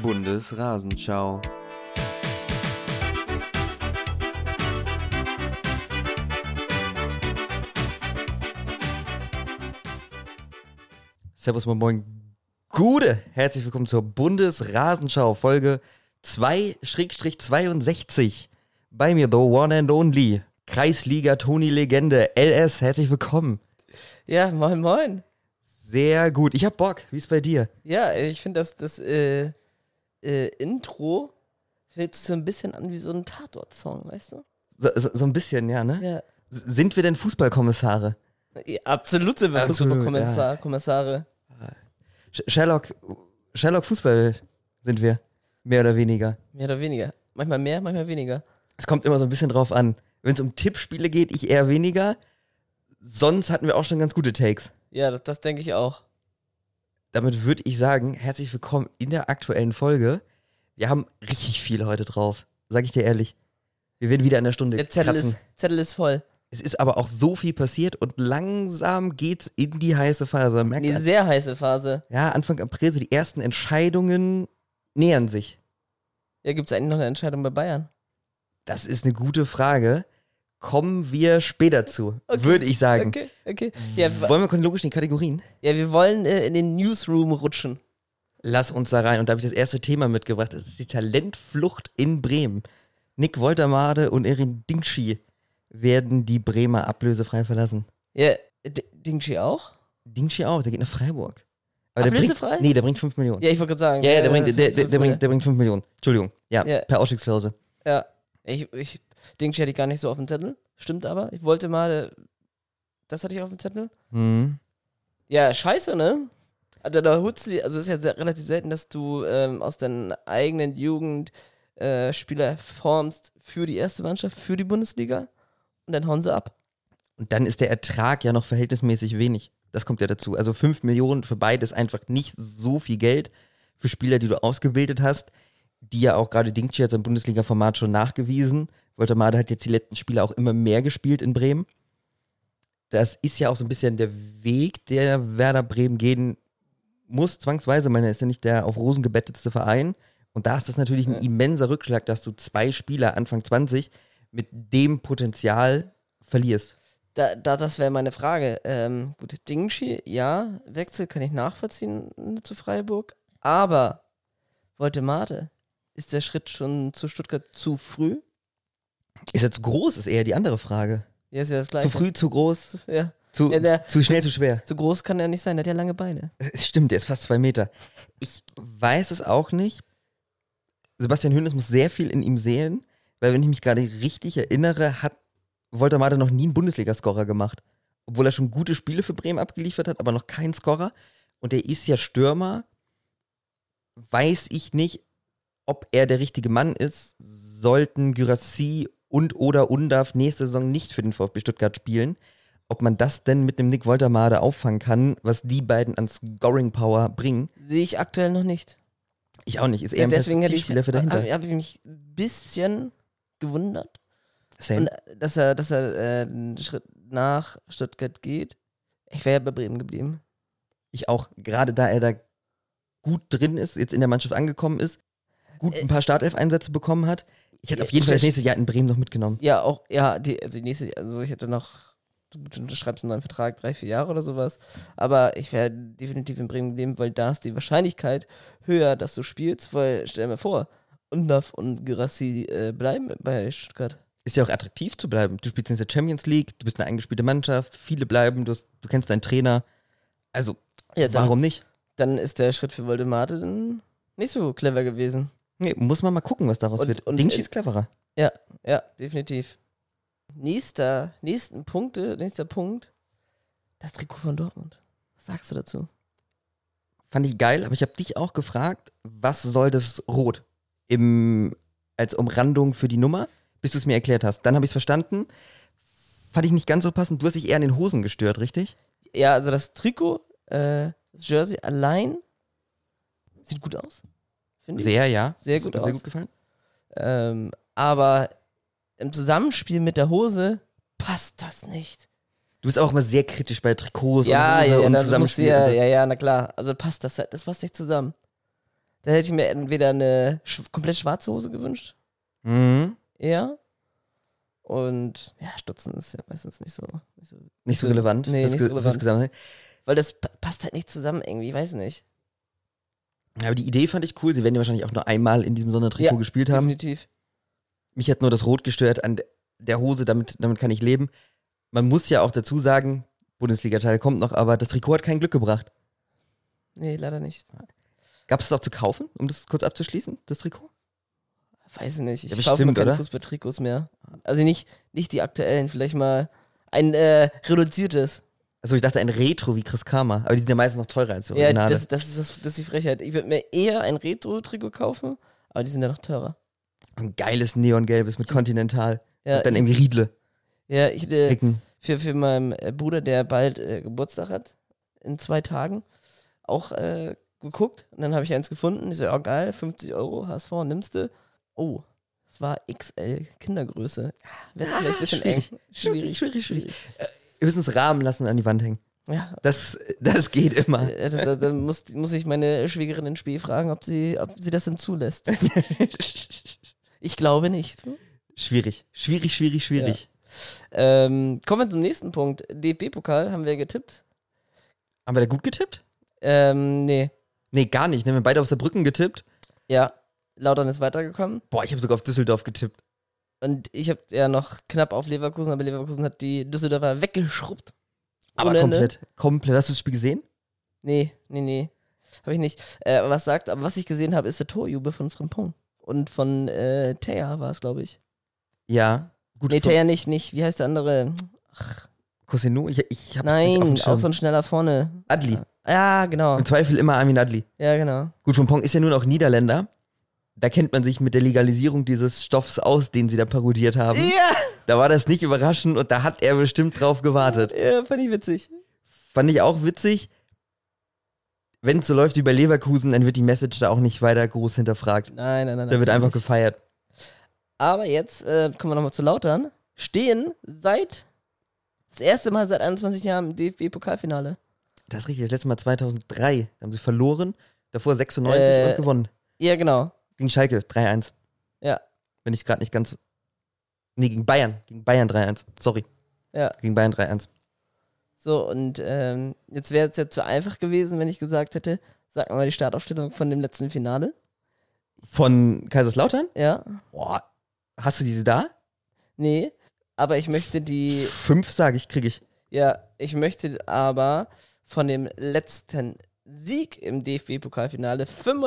Bundesrasenschau. Servus, moin, moin. Gute, herzlich willkommen zur Bundesrasenschau, Folge 2/62. Bei mir, the one and only, Kreisliga-Toni-Legende, LS, herzlich willkommen. Ja, moin, moin. Sehr gut, ich hab Bock, wie ist bei dir? Ja, ich finde das Intro fühlt sich so ein bisschen an wie so ein Tatort-Song, weißt du? So ein bisschen, ja, ne? Ja. Sind wir denn Fußballkommissare? Ja, absolut sind wir Fußballkommissare. Sherlock Fußball sind wir, mehr oder weniger. Mehr oder weniger. Manchmal mehr, manchmal weniger. Es kommt immer so ein bisschen drauf an. Wenn es um Tippspiele geht, ich eher weniger. Sonst hatten wir auch schon ganz gute Takes. Ja, das denke ich auch. Damit würde ich sagen, herzlich willkommen in der aktuellen Folge. Wir haben richtig viel heute drauf, sag ich dir ehrlich. Wir werden wieder an der Stunde Der Zettel kratzen. ist voll. Es ist aber auch so viel passiert und langsam geht's in die heiße Phase. Man merkt, Die sehr heiße Phase. ja, Anfang April, so die ersten Entscheidungen nähern sich. Ja, gibt es eigentlich noch eine Entscheidung bei Bayern? Das ist eine gute Frage. Kommen wir später zu, würde ich sagen. Okay. Ja, Wollen wir chronologisch in die Kategorien? ja, wir wollen in den Newsroom rutschen. Lass uns da rein. Und da habe ich das erste Thema mitgebracht. Das ist die Talentflucht in Bremen. Nick Woltermade und Erin Dingschi werden die Bremer ablösefrei verlassen. Ja, Dingshi auch? Dingschi auch, der geht nach Freiburg. Aber Ablösefrei? Der bringt 5 Millionen. Ja, ich wollte gerade sagen. Ja, der bringt 5 Millionen. Entschuldigung. Ja, Ja. per Ausstiegsklausel. Ja, Dingshi hatte ich gar nicht so auf dem Zettel. Stimmt aber. Ich wollte mal, das hatte ich auf dem Zettel. Mhm. Ja, scheiße, ne? Also da holst du, also es ist ja relativ selten, dass du aus deiner eigenen Jugend Spieler formst für die erste Mannschaft, für die Bundesliga und dann hauen sie ab. Und dann ist der Ertrag ja noch verhältnismäßig wenig. Das kommt ja dazu. Also 5 Millionen für beide ist einfach nicht so viel Geld für Spieler, die du ausgebildet hast, die ja auch gerade Dingschi hat im Bundesliga-Format schon nachgewiesen. Woltermade hat jetzt die letzten Spiele auch immer mehr gespielt in Bremen. Das ist ja auch so ein bisschen der Weg, der Werder Bremen gehen muss, zwangsweise. Er ist ja nicht der auf Rosen gebettetste Verein. Und da ist das natürlich ein immenser Rückschlag, dass du 2 Spieler Anfang 20 mit dem Potenzial verlierst. Das wäre meine Frage. Gut, Dingshi, ja, Wechsel kann ich nachvollziehen zu Freiburg, aber Woltemade, ist der Schritt schon zu Stuttgart zu früh? Ist jetzt groß, ist eher die andere Frage. Ja, ist ja das Gleiche. Zu früh, zu groß, Ja. zu schnell, zu schwer. So groß kann er nicht sein, der hat ja lange Beine. Es stimmt, der ist fast 2 Meter. Ich weiß es auch nicht. Sebastian Hoeneß muss sehr viel in ihm sehen, weil wenn ich mich gerade richtig erinnere, hat Woltermade noch nie einen Bundesliga-Scorer gemacht. Obwohl er schon gute Spiele für Bremen abgeliefert hat, aber noch keinen Scorer. Und er ist ja Stürmer. Weiß ich nicht, ob er der richtige Mann ist. Sollten Guirassy und oder Undav nächste Saison nicht für den VfB Stuttgart spielen, ob man das denn mit dem Nick Woltermade auffangen kann, was die beiden an Scoring-Power bringen. Sehe ich aktuell noch nicht. Ich auch nicht. Ist eher ein Deswegen Perspektivspieler für dahinter. habe ich mich ein bisschen gewundert, Same. und, dass er einen Schritt nach Stuttgart geht. Ich wäre ja bei Bremen geblieben. Ich auch. Gerade da er da gut drin ist, jetzt in der Mannschaft angekommen ist, gut ein paar Startelf-Einsätze bekommen hat. Ich hätte auf jeden Fall das nächste Jahr in Bremen noch mitgenommen. Ja, auch, ja, die nächste, also ich hätte noch, du schreibst einen neuen Vertrag, 3-4 Jahre oder sowas, aber ich wäre definitiv in Bremen geblieben, weil da ist die Wahrscheinlichkeit höher, dass du spielst, weil, stell dir mal vor, Undav und Guirassy bleiben bei Stuttgart. Ist ja auch attraktiv zu bleiben. Du spielst in der Champions League, du bist eine eingespielte Mannschaft, viele bleiben, du kennst deinen Trainer. Also, Ja, warum nicht? Dann ist der Schritt für Woltemade dann nicht so clever gewesen. Nee, muss man mal gucken, was daraus wird. Dingschi ist cleverer. Ja, definitiv. Nächster Punkt, das Trikot von Dortmund. Was sagst du dazu? Fand ich geil, aber ich habe dich auch gefragt, was soll das Rot als Umrandung für die Nummer, bis du es mir erklärt hast. Dann habe ich es verstanden. Fand ich nicht ganz so passend. Du hast dich eher an den Hosen gestört, richtig? Ja, also das Trikot, das Jersey allein sieht gut aus. Finde ich. Sehr, ja. Sehr gut aus. Sehr gut gefallen. Aber im Zusammenspiel mit der Hose passt das nicht. Du bist auch immer sehr kritisch bei Trikots Ja, und Hose ja, und das Zusammenspiel. ja, na klar. Also passt das passt nicht zusammen. Da hätte ich mir entweder eine komplett schwarze Hose gewünscht, Mhm. eher. Und ja, Stutzen ist ja meistens nicht so Nicht so relevant. Nee, fürs nicht so Ge- fürs relevant. Gesamte. Weil das passt halt nicht zusammen irgendwie, weiß nicht. Aber die Idee fand ich cool. Sie werden ja wahrscheinlich auch nur einmal in diesem Sondertrikot Ja, gespielt haben. Definitiv. Mich hat nur das Rot gestört an der Hose, damit kann ich leben. Man muss ja auch dazu sagen, Bundesliga-Teil kommt noch, aber das Trikot hat kein Glück gebracht. Nee, leider nicht. Gab es das auch zu kaufen, um das kurz abzuschließen, das Trikot? Weiß ich nicht. Ich Ja, kaufe mir bestimmt, keine oder? Fußballtrikots mehr. Also nicht die aktuellen, vielleicht mal ein reduziertes. Also ich dachte ein Retro wie Chris Karma, aber die sind ja meistens noch teurer als die Ja, Originale. das ist die Frechheit. Ich würde mir eher ein Retro-Trikot kaufen, aber die sind ja noch teurer. So ein geiles Neongelbes mit Continental. Ja, Und dann irgendwie Riedle. ich Ricken. für meinen Bruder, der bald Geburtstag hat, in 2 Tagen, auch geguckt. Und dann habe ich eins gefunden. Ich so, ja geil, 50 Euro, HSV, nimmst du. Oh, es war XL, Kindergröße. Wäre vielleicht ein bisschen eng. Schwierig. Höchstens Rahmen lassen und an die Wand hängen. Ja, Das geht immer. da muss ich meine Schwägerin in Spee fragen, ob sie das denn zulässt. Ich glaube nicht. Schwierig. Kommen wir zum nächsten Punkt. DFB-Pokal haben wir getippt. Haben wir da gut getippt? Nee. Nee, gar nicht. Ne? Wir haben beide auf Saarbrücken getippt. Ja, Lautern ist weitergekommen. Boah, ich habe sogar auf Düsseldorf getippt. Und ich habe ja noch knapp auf Leverkusen, aber Leverkusen hat die Düsseldorfer weggeschrubbt. Aber Ohne Ende. komplett. Hast du das Spiel gesehen? Nee. Habe ich nicht. Aber was ich gesehen habe, ist der Torjubel von Frimpong. Und von Thea war es, glaube ich. Ja. Gut. Nee, Thea nicht. Wie heißt der andere? Cosenu? Ich hab's nicht auf dem Nein, Schirm. auch so ein schneller vorne. Adli. Ja, genau. Im Zweifel immer Armin Adli. Ja, genau. Gut, Frimpong ist ja nun auch Niederländer. Da kennt man sich mit der Legalisierung dieses Stoffs aus, den sie da parodiert haben. Ja! Da war das nicht überraschend und da hat er bestimmt drauf gewartet. Ja, fand ich witzig. Fand ich auch witzig. Wenn es so läuft wie bei Leverkusen, dann wird die Message da auch nicht weiter groß hinterfragt. Nein. Da wird einfach gefeiert. Aber jetzt kommen wir nochmal zu Lautern. Stehen das erste Mal seit 21 Jahren im DFB-Pokalfinale. Das ist richtig, das letzte Mal 2003. Da haben sie verloren, davor 96 und gewonnen. Ja, genau. Gegen Schalke 3-1. Ja. Wenn ich gerade nicht ganz... Nee, gegen Bayern. Gegen Bayern 3-1. Sorry. Ja. Gegen Bayern 3-1. So, und jetzt wäre es ja zu einfach gewesen, wenn ich gesagt hätte, sag mal die Startaufstellung von dem letzten Finale. Von Kaiserslautern? Ja. Boah, hast du diese da? Nee. Aber ich möchte 5, sage ich, kriege ich. Ja, ich möchte aber von dem letzten Sieg im DFB-Pokalfinale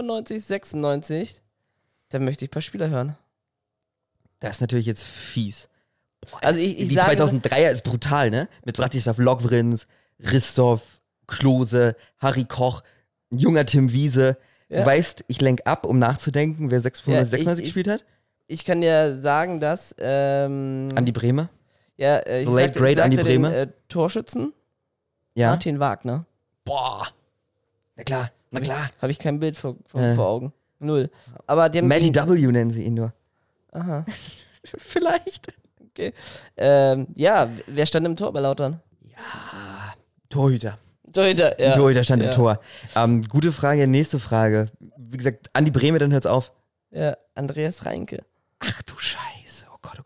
95-96, da möchte ich ein paar Spieler hören. Das ist natürlich jetzt fies. Also ich Die sage, 2003er ist brutal, ne? Mit Bratislav Lokvrins, Christoph, Klose, Harry Koch, ein junger Tim Wiese. Ja. Du weißt, ich lenk ab, um nachzudenken, wer 96 Ja, gespielt hat. ich kann ja sagen, dass Andi Bremer. ja, ich The late great Andi den Bremer. Torschützen Ja. Martin Wagner. Boah. Na klar. Habe ich kein Bild vor Augen. Null. Aber die haben Matty W. nennen sie ihn nur. Aha. Vielleicht. Okay. Ja, wer stand im Tor bei Lautern? Torhüter. Torhüter, ja. Torhüter stand ja. im Tor. Gute Frage, nächste Frage. Wie gesagt, Andi Bremer, dann hört's auf. Ja, Andreas Reinke. Ach du Scheiße. Oh Gott.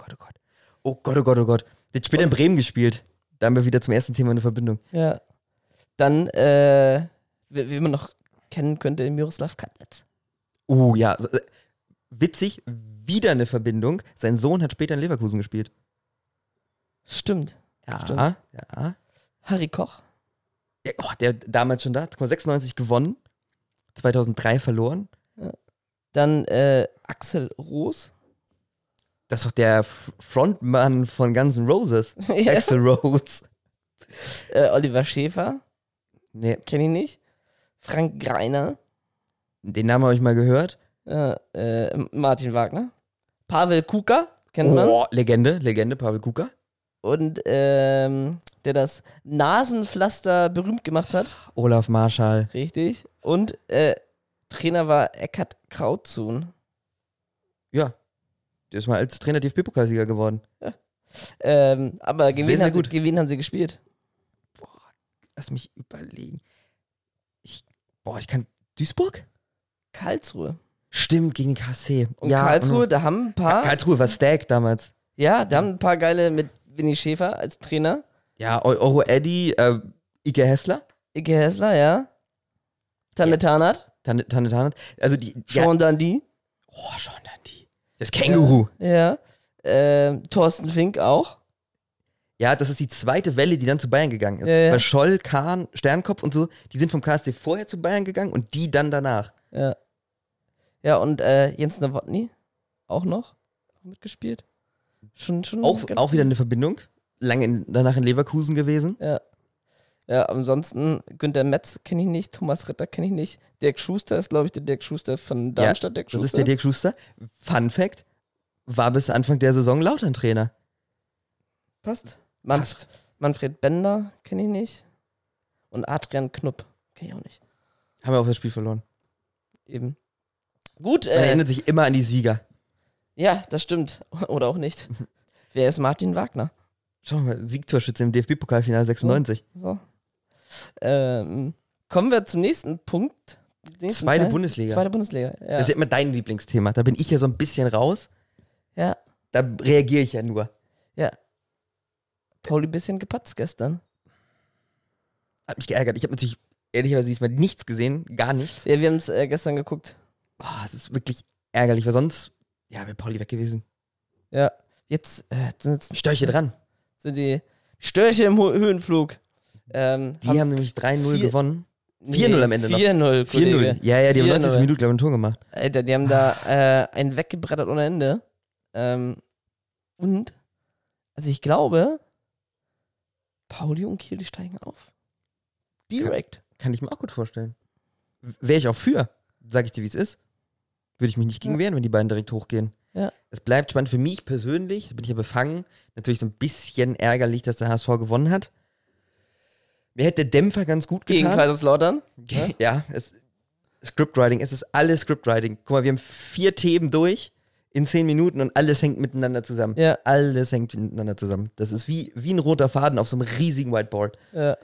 Oh Gott. Der hat später in Bremen gespielt. Da haben wir wieder zum ersten Thema eine Verbindung. Ja. Dann, wie man noch kennen könnte, Miroslav Katlitz. Oh ja. Witzig, wieder eine Verbindung. Sein Sohn hat später in Leverkusen gespielt. Stimmt. Stimmt. Ja. Harry Koch. Ja, oh, der damals schon da. 96 gewonnen. 2003 verloren. Dann Axel Roos. Das ist doch der Frontmann von Guns N' Roses. Ja. Axl Rose. Oliver Schäfer. Nee, Kenn ich nicht. Frank Greiner. den Namen habe ich mal gehört. Martin Wagner. Pavel Kuka. Kennt man. Oh, Legende, Pavel Kuka. Und der das Nasenpflaster berühmt gemacht hat. Olaf Marschall. Richtig. Und Trainer war Eckhard Krautzun. Ja, der ist mal als Trainer DFB-Pokalsieger geworden. Aber Sehr, sehr gut. gegen wen haben sie gespielt? Lass mich überlegen. Ich kann. Duisburg? Karlsruhe. Stimmt, gegen KC. Und Karlsruhe, da haben ein paar. Karlsruhe war Stack damals. Ja, da haben ein paar geile mit Winnie Schäfer als Trainer. Ja, Euro Eddy, Ike Hessler. Ike Hessler, ja. Tanne Tarnath. Tanne Tarnath. Also die. Sean Dundee. Oh, Sean Dundee. Das Känguru. Ja. Thorsten Fink auch. Ja, das ist die zweite Welle, die dann zu Bayern gegangen ist. Ja. Weil Scholl, Kahn, Sternkopf und so, die sind vom KSC vorher zu Bayern gegangen und die dann danach. Ja. Ja, und Jens Nowotny auch noch mitgespielt. Schon Auch wieder eine Verbindung. Lange danach in Leverkusen gewesen. Ja. Ja, ansonsten Günter Metz kenne ich nicht, Thomas Ritter kenne ich nicht. Dirk Schuster ist, glaube ich, der Dirk Schuster von Darmstadt. Ja, Dirk Schuster. Das ist der Dirk Schuster. Fun Fact, war bis Anfang der Saison Lautern-Trainer. Passt. Passt. Manfred Bender kenne ich nicht. Und Adrian Knupp kenne ich auch nicht. Haben wir auch das Spiel verloren. Eben. Gut. Man erinnert sich immer an die Sieger. Ja, das stimmt. Oder auch nicht. Wer ist Martin Wagner? Schau mal, Siegtorschütze im DFB-Pokalfinale 96. So. Kommen wir zum nächsten Punkt. Zweite Bundesliga. Zweite Bundesliga, ja. Das ist ja immer dein Lieblingsthema. Da bin ich ja so ein bisschen raus. Ja. Da reagiere ich ja nur. Ja. Pauli ein bisschen gepatzt gestern. Hat mich geärgert. Ich habe natürlich ehrlicherweise diesmal nichts gesehen. Gar nichts. Ja, wir haben es gestern geguckt. Es ist wirklich ärgerlich, weil sonst, ja, wäre Pauli weg gewesen. Ja. Jetzt sind Störche dran. Sind die Störche im Höhenflug. Die haben nämlich 3-0 gewonnen. 4-0 am Ende noch. 4-0, Kollege. 4-0. Ja, die haben 90 Minuten, glaube ich, ein Tor gemacht. Alter, die haben da einen weggebrettert ohne Ende. Und, also ich glaube, Pauli und Kiel, die steigen auf. Direkt. Kann ich mir auch gut vorstellen. Wäre ich auch für, sage ich dir, wie es ist. Würde ich mich nicht gegen wehren, wenn die beiden direkt hochgehen. Ja. Es bleibt spannend für mich persönlich, bin ich ja befangen. Natürlich so ein bisschen ärgerlich, dass der HSV gewonnen hat. Mir hätte der Dämpfer ganz gut getan. Gegen Kaiserslautern. Ja, Scriptwriting, es ist alles Scriptwriting. Guck mal, wir haben 4 Themen durch in 10 Minuten und alles hängt miteinander zusammen. Ja. Alles hängt miteinander zusammen. Das ist wie ein roter Faden auf so einem riesigen Whiteboard. Ja.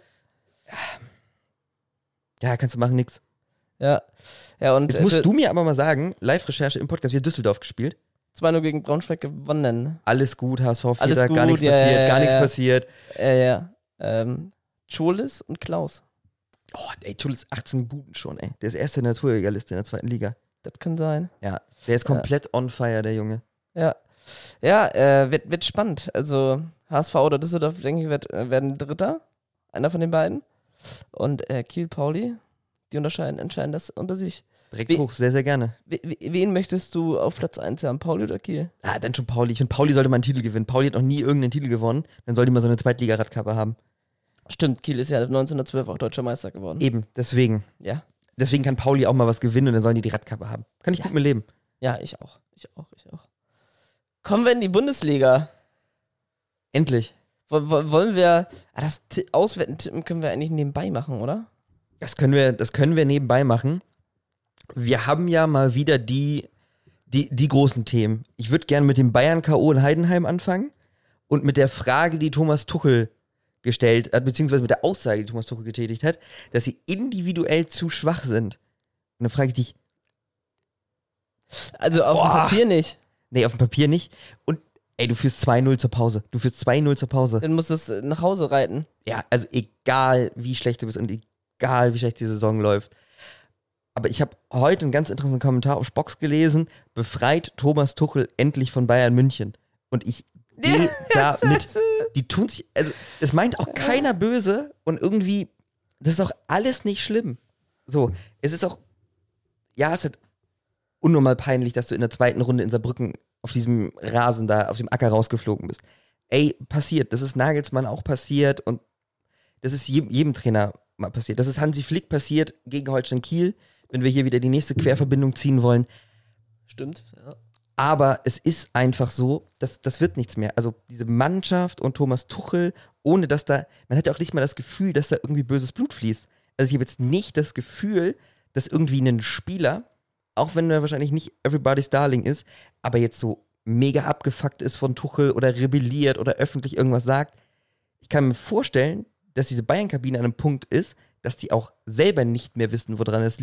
Ja, kannst du machen, nix. Ja. Ja, und Jetzt musst du mir aber mal sagen, Live-Recherche im Podcast, wir haben Düsseldorf gespielt. 2-0 gegen Braunschweig gewonnen. Alles gut, HSV Vierter, Alles gut, gar nichts passiert, gar nichts passiert. Ja. Cholis und Klaus. Oh, ey, Tulis 18 Buden schon, ey. Der ist erste in der Torjägerliste in der 2. Liga. Das kann sein. Ja, der ist komplett on fire, der Junge. Ja. Ja, wird spannend. Also HSV oder Düsseldorf, denke ich, werden Dritter. Einer von den beiden. Und Kiel, Pauli, die entscheiden das unter sich. Direkt hoch, sehr, sehr gerne. Wen möchtest du auf Platz 1 haben, Pauli oder Kiel? Ah, dann schon Pauli. Ich finde, Pauli sollte mal einen Titel gewinnen. Pauli hat noch nie irgendeinen Titel gewonnen. Dann soll die mal so eine Zweitliga-Radkappe haben. Stimmt, Kiel ist ja 1912 auch deutscher Meister geworden. Eben, deswegen. Ja. Deswegen kann Pauli auch mal was gewinnen und dann sollen die Radkappe haben. Kann ich gut mit leben. Ja, ich auch. Kommen wir in die Bundesliga. Endlich. Wollen wir, das Auswetten tippen können wir eigentlich nebenbei machen, oder? Das können wir nebenbei machen. Wir haben ja mal wieder die großen Themen. Ich würde gerne mit dem Bayern-K.O. in Heidenheim anfangen und mit der Frage, die Thomas Tuchel gestellt hat, beziehungsweise mit der Aussage, die Thomas Tuchel getätigt hat, dass sie individuell zu schwach sind. Und dann frage ich dich. Also auf dem Papier nicht. Nee, auf dem Papier nicht. Und ey, du führst 2-0 zur Pause. Dann musst du es nach Hause reiten. Ja, also egal wie schlecht du bist und egal wie schlecht die Saison läuft. Aber ich habe heute einen ganz interessanten Kommentar auf Spox gelesen. Befreit Thomas Tuchel endlich von Bayern München. Und ich gehe da mit. Die tun sich, also es meint auch keiner böse und irgendwie, das ist auch alles nicht schlimm. So, es ist auch, ja, es ist unnormal peinlich, dass du in der 2. Runde in Saarbrücken auf diesem Rasen da, auf dem Acker rausgeflogen bist. Ey, passiert. Das ist Nagelsmann auch passiert und das ist jedem Trainer mal passiert. Das ist Hansi Flick passiert gegen Holstein Kiel, wenn wir hier wieder die nächste Querverbindung ziehen wollen. Stimmt, ja. Aber es ist einfach so, das wird nichts mehr. Also diese Mannschaft und Thomas Tuchel, ohne dass da, man hat ja auch nicht mal das Gefühl, dass da irgendwie böses Blut fließt. Also ich habe jetzt nicht das Gefühl, dass irgendwie ein Spieler, auch wenn er wahrscheinlich nicht everybody's darling ist, aber jetzt so mega abgefuckt ist von Tuchel oder rebelliert oder öffentlich irgendwas sagt. Ich kann mir vorstellen, dass diese Bayern-Kabine an einem Punkt ist, dass die auch selber nicht mehr wissen, woran es liegt,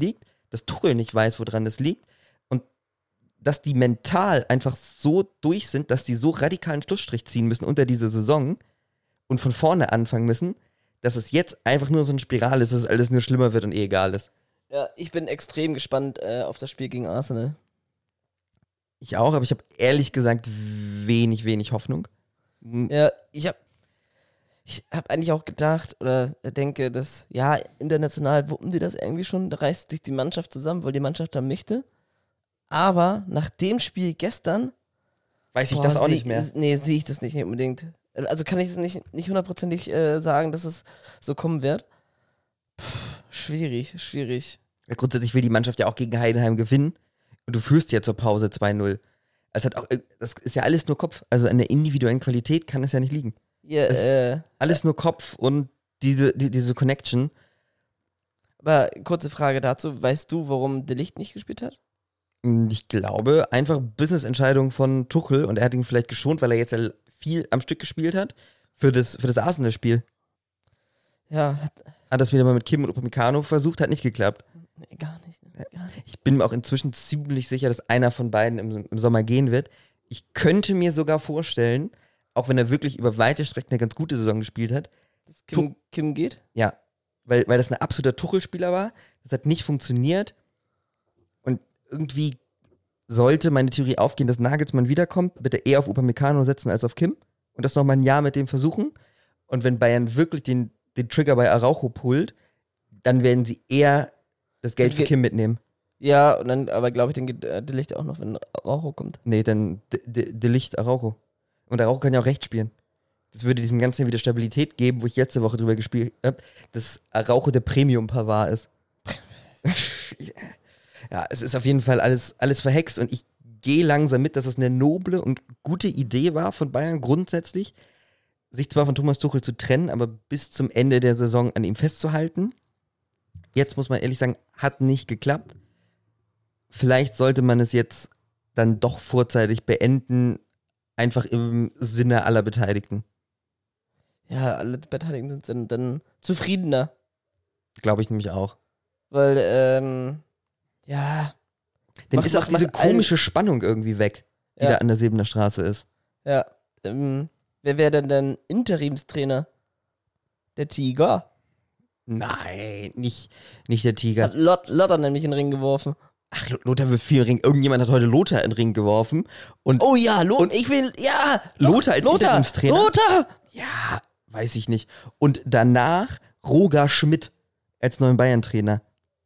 dass Tuchel nicht weiß, woran das liegt und dass die mental einfach so durch sind, dass die so radikalen Schlussstrich ziehen müssen unter diese Saison und von vorne anfangen müssen, dass es jetzt einfach nur so eine Spirale ist, dass es alles nur schlimmer wird und egal ist. Ja, ich bin extrem gespannt auf das Spiel gegen Arsenal. Ich auch, aber ich habe ehrlich gesagt wenig Hoffnung. Ja, ich hab eigentlich auch gedacht oder denke, dass, ja, international wuppen die das irgendwie schon, da reißt sich die Mannschaft zusammen, weil die Mannschaft da möchte. Aber nach dem Spiel gestern Weiß ich das auch nicht mehr. Nee, sehe ich das nicht unbedingt. Also kann ich es nicht hundertprozentig sagen, dass es so kommen wird. Schwierig. Ja, grundsätzlich will die Mannschaft ja auch gegen Heidenheim gewinnen und du führst ja zur Pause 2-0. Also das ist ja alles nur Kopf. Also an der individuellen Qualität kann es ja nicht liegen. Ja, alles nur Kopf und diese Connection. aber kurze Frage dazu. Weißt du, warum De Ligt nicht gespielt hat? Ich glaube, einfach Business-Entscheidung von Tuchel und er hat ihn vielleicht geschont, weil er jetzt viel am Stück gespielt hat für das Arsenal-Spiel. Ja, Hat das wieder mal mit Kim und Upamecano versucht, hat nicht geklappt. nee, gar nicht. Ich bin mir auch inzwischen ziemlich sicher, dass einer von beiden im Sommer gehen wird. Ich könnte mir sogar vorstellen, auch wenn er wirklich über weite Strecken eine ganz gute Saison gespielt hat, Dass Kim geht? ja, weil das ein absoluter Tuchel-Spieler war, das hat nicht funktioniert und irgendwie sollte meine Theorie aufgehen, dass Nagelsmann wiederkommt, bitte eher auf Upamecano setzen als auf Kim und das nochmal ein Jahr mit dem versuchen und wenn Bayern wirklich den Trigger bei Araujo pullt, dann werden sie eher das Geld für Kim mitnehmen. Ja, und dann, aber glaube ich, dann geht De Ligt auch noch, wenn Raucho kommt. Nee, dann De Ligt Araujo. Und Araujo kann ja auch rechts spielen. Das würde diesem Ganzen wieder Stabilität geben, wo ich letzte Woche drüber gespielt habe, dass Araujo der Premium-Pavard ist. Ja, es ist auf jeden Fall alles verhext und ich gehe langsam mit, dass es eine noble und gute Idee war von Bayern grundsätzlich, sich zwar von Thomas Tuchel zu trennen, aber bis zum Ende der Saison an ihm festzuhalten. Jetzt muss man ehrlich sagen, hat nicht geklappt. Vielleicht sollte man es jetzt dann doch vorzeitig beenden, einfach im Sinne aller Beteiligten. Ja, alle Beteiligten sind dann zufriedener. Glaube ich nämlich auch. Weil, ja. Dann ist auch diese komische Spannung irgendwie weg, die Ja. da an der Sebener Straße ist. Ja, wer wäre denn dann Interimstrainer? Der Tiger. Nein, nicht der Tiger. Hat Lotter nämlich in den Ring geworfen. Ach, Lothar wirft viel in den Ring. Irgendjemand hat heute Lothar in den Ring geworfen. Und Oh ja, ich will, ja. Lothar als Interimstrainer? Lothar! Ja, weiß ich nicht. Und danach Roger Schmidt als neuen Bayern-Trainer.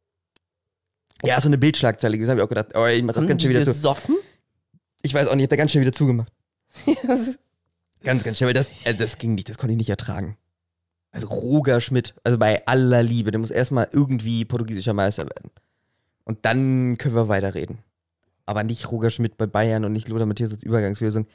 Ja, so eine Bildschlagzeile. Das habe ich auch gedacht, oh, ich mach das ganz schnell wieder zu. Gesoffen? Ich weiß auch nicht, ich hab da ganz schnell wieder zugemacht. Ganz schnell, weil das ging nicht, das konnte ich nicht ertragen. Also Roger Schmidt, also bei aller Liebe, der muss erstmal irgendwie portugiesischer Meister werden. Und dann können wir weiterreden. Aber nicht Roger Schmidt bei Bayern und nicht Lothar Matthäus als Übergangslösung.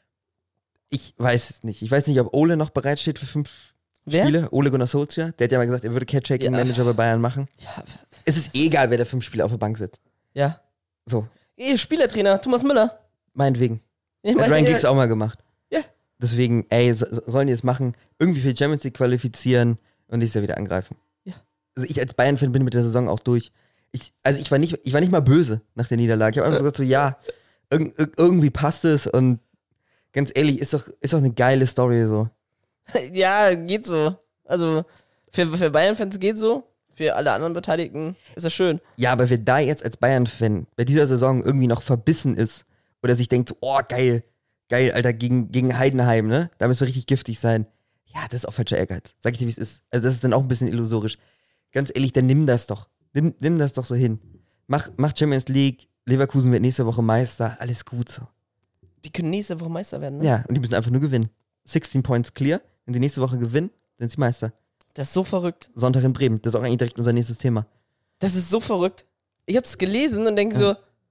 Ich weiß es nicht. Ich weiß nicht, ob Ole noch bereitsteht für 5 Wer? Spiele. Ole Gunnar Solskjaer, der hat ja mal gesagt, er würde Caretaking-Manager bei Bayern machen. Ja, Es ist egal, wer da 5 Spiele auf der Bank sitzt. ja. So, Spielertrainer, Thomas Müller. meinetwegen. Ich Hat meine, Ryan Giggs auch mal gemacht. Ja. Deswegen, sollen die es machen, irgendwie für die Champions League qualifizieren und nächstes Jahr wieder angreifen. Ja. Also ich als Bayern-Fan bin mit der Saison auch durch. Ich war nicht mal böse nach der Niederlage. Ich habe einfach gesagt so, ja, irgendwie passt es und ganz ehrlich, ist doch eine geile Story so. Ja, geht so. Also, für Bayern-Fans geht so. Für alle anderen Beteiligten ist das schön. Ja, aber wer da jetzt als Bayern-Fan bei dieser Saison irgendwie noch verbissen ist oder sich denkt, so, oh, geil, Alter, gegen Heidenheim, ne? Da müssen wir richtig giftig sein. Ja, das ist auch falscher Ehrgeiz. Sag ich dir, wie es ist. Also das ist dann auch ein bisschen illusorisch. Ganz ehrlich, dann nimm das doch. Nimm das doch so hin. Mach Champions League, Leverkusen wird nächste Woche Meister, alles gut so. Die können nächste Woche Meister werden, ne? Ja, und die müssen einfach nur gewinnen. 16 Points clear. Wenn sie nächste Woche gewinnen, sind sie Meister. Das ist so verrückt. Sonntag in Bremen. Das ist auch eigentlich direkt unser nächstes Thema. Das ist so verrückt. Ich hab's gelesen und denke so,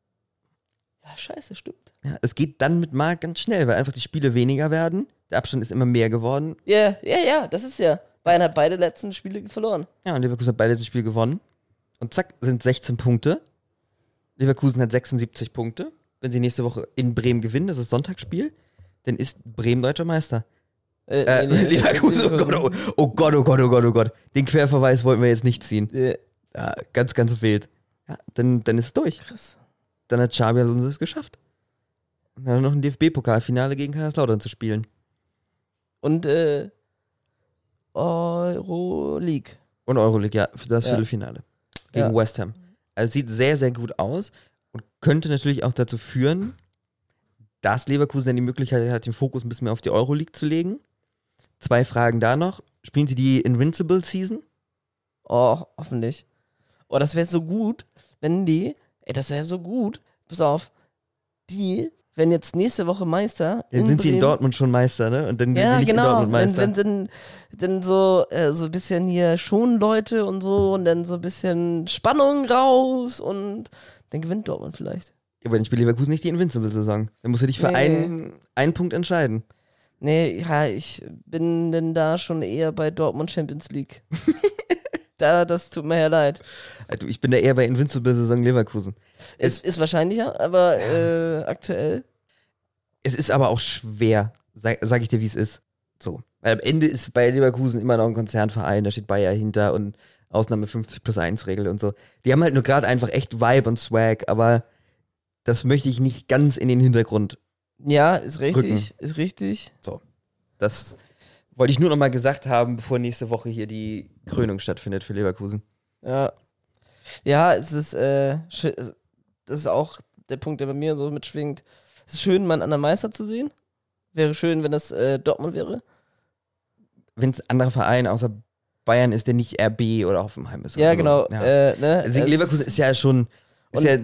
ja, scheiße, stimmt. Ja, es geht dann mit Mal ganz schnell, weil einfach die Spiele weniger werden. Der Abstand ist immer mehr geworden. Ja, das ist ja. Bayern hat beide letzten Spiele verloren. Ja, und Leverkusen hat beide das Spiel gewonnen. Und zack, sind 16 Punkte. Leverkusen hat 76 Punkte. Wenn sie nächste Woche in Bremen gewinnen, das ist Sonntagsspiel, dann ist Bremen deutscher Meister. Leverkusen, oh Gott. Den Querverweis wollten wir jetzt nicht ziehen. Ja, ganz, ganz wild. Ja, dann ist es durch. Krass. Dann hat Xabi Alonso es geschafft. Und dann noch ein DFB-Pokalfinale gegen Kaiserslautern zu spielen. Und Euroleague. Und Euroleague, ja, für das Ja. Viertelfinale. Gegen Ja. West Ham. Also sieht sehr, sehr gut aus und könnte natürlich auch dazu führen, dass Leverkusen dann die Möglichkeit hat, den Fokus ein bisschen mehr auf die Euroleague zu legen. 2 Fragen da noch. Spielen sie die Invincible Season? Oh, hoffentlich. Oh, das wäre so gut, wenn das wäre so gut. Pass auf. Wenn jetzt nächste Woche Meister. Dann sind sie in Bremen- Dortmund schon Meister, ne? Und dann sind Ja, sie nicht in genau. Dortmund Meister. Wenn so ein bisschen hier schonen Leute und so und dann so ein bisschen Spannung raus und dann gewinnt Dortmund vielleicht. Aber dann spielt Leverkusen nicht die Invincible-Saison. Dann musst du dich für Nee. einen Punkt entscheiden. Nee, ja, ich bin denn da schon eher bei Dortmund Champions League. Das tut mir ja leid. Also ich bin da eher bei Invincible-Saison Leverkusen. Es ist wahrscheinlicher, aber aktuell. Es ist aber auch schwer, sag ich dir, wie es ist. So. Weil am Ende ist bei Leverkusen immer noch ein Konzernverein, da steht Bayer hinter und Ausnahme 50+1 Regel und so. Die haben halt nur gerade einfach echt Vibe und Swag, aber das möchte ich nicht ganz in den Hintergrund. Ja, ist richtig, Rücken. ist richtig. Das wollte ich nur noch mal gesagt haben, bevor nächste Woche hier die Krönung stattfindet für Leverkusen. Ja. Ja, es ist, das ist auch der Punkt, der bei mir so mitschwingt. Es ist schön, mal einen anderen Meister zu sehen. Wäre schön, wenn das Dortmund wäre. Wenn es ein anderer Verein außer Bayern ist, der nicht RB oder Hoffenheim ist. Ja, oder so. genau. Ja. Ne? Also Leverkusen ist ja schon Und ja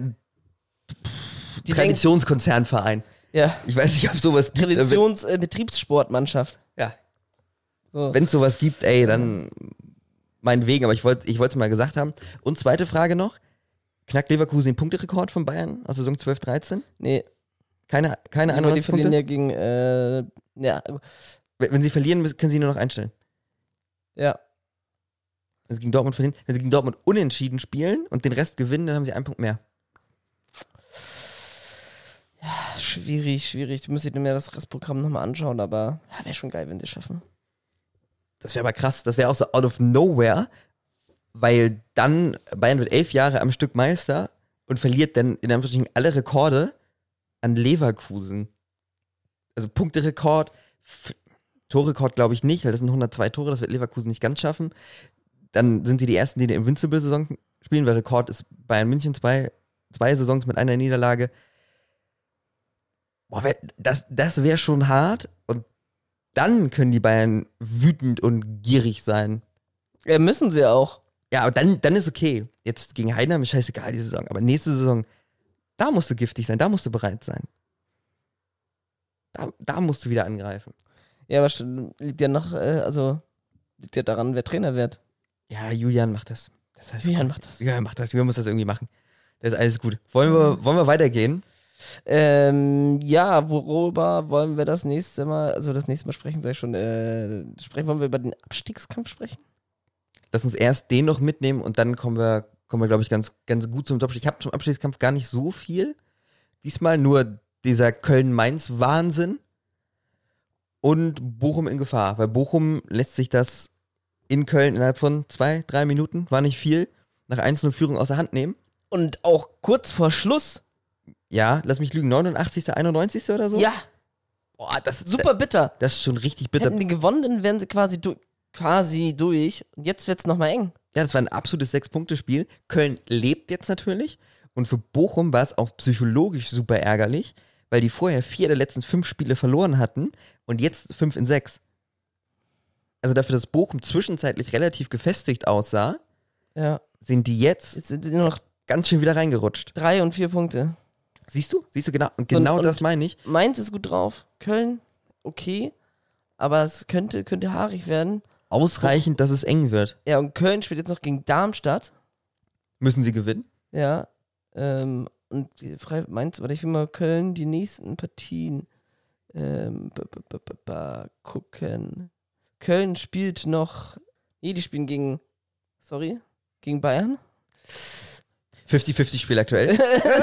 die Traditionskonzernverein. Ja, Ich weiß nicht, ob sowas gibt. Betriebssportmannschaft. Ja, So. wenn es sowas gibt, ey, dann meinetwegen, aber ich wollte es mal gesagt haben. Und zweite Frage noch. Knackt Leverkusen den Punkterekord von Bayern aus Saison 12/13? Nee, Keine aber die 91 verlieren Punkte? ja gegen, ja, Wenn sie verlieren, können sie nur noch einstellen. ja. Wenn sie gegen Dortmund verlieren, wenn sie gegen Dortmund unentschieden spielen und den Rest gewinnen, dann haben sie einen Punkt mehr. Schwierig. Du müsstet mir das Restprogramm nochmal anschauen, aber ja, wäre schon geil, wenn sie es schaffen. Das wäre aber krass. Das wäre auch so out of nowhere, weil dann Bayern wird 11 Jahre am Stück Meister und verliert dann in Anführungsstrichen alle Rekorde an Leverkusen. Also Punkterekord, Torrekord glaube ich nicht, weil das sind 102 Tore, das wird Leverkusen nicht ganz schaffen. Dann sind sie die Ersten, die eine Invincible-Saison spielen, weil Rekord ist Bayern München 2 Saisons mit einer Niederlage. Boah, das wäre schon hart und dann können die Bayern wütend und gierig sein. Ja, müssen sie auch. Ja, aber dann ist okay. Jetzt gegen Heidenheim ist scheißegal die Saison, aber nächste Saison, da musst du giftig sein, da musst du bereit sein. Da musst du wieder angreifen. Ja, aber liegt ja liegt ja daran, wer Trainer wird. Ja, Julian macht das. Das heißt, Julian macht das. Julian macht das. Julian muss das irgendwie machen. Das ist alles gut. Wollen wir weitergehen? Ja, worüber wollen wir das nächste Mal sprechen, sag ich schon, wollen wir über den Abstiegskampf sprechen? Lass uns erst den noch mitnehmen und dann kommen wir glaube ich, ganz, ganz gut zum Abstieg. Ich habe zum Abstiegskampf gar nicht so viel. Diesmal nur dieser Köln-Mainz-Wahnsinn und Bochum in Gefahr. Weil Bochum lässt sich das in Köln innerhalb von 2-3 Minuten, war nicht viel, nach 1:0 Führung außer Hand nehmen. Und auch kurz vor Schluss. Ja, lass mich lügen, 89., 91. oder so? Ja, Boah, das super bitter. Das ist schon richtig bitter. Hätten die gewonnen, dann wären sie quasi durch. Und jetzt wird's nochmal eng. Ja, das war ein absolutes 6-Punkte-Spiel. Köln lebt jetzt natürlich. Und für Bochum war es auch psychologisch super ärgerlich, weil die vorher 4 der letzten 5 Spiele verloren hatten und jetzt 5 in 6. Also dafür, dass Bochum zwischenzeitlich relativ gefestigt aussah, Ja. sind die jetzt Jetzt sind sie nur noch ganz schön wieder reingerutscht. 3 und 4 Punkte. Siehst du? Genau. Und genau und das meine ich. Mainz ist gut drauf. Köln, okay. Aber es könnte haarig werden. Ausreichend, dass es eng wird. Ja, und Köln spielt jetzt noch gegen Darmstadt. Müssen sie gewinnen? Ja. Und Mainz, warte, ich will mal Köln die nächsten Partien gucken. Köln spielt noch. Nee, die spielen gegen Bayern. 50-50 Spiel aktuell.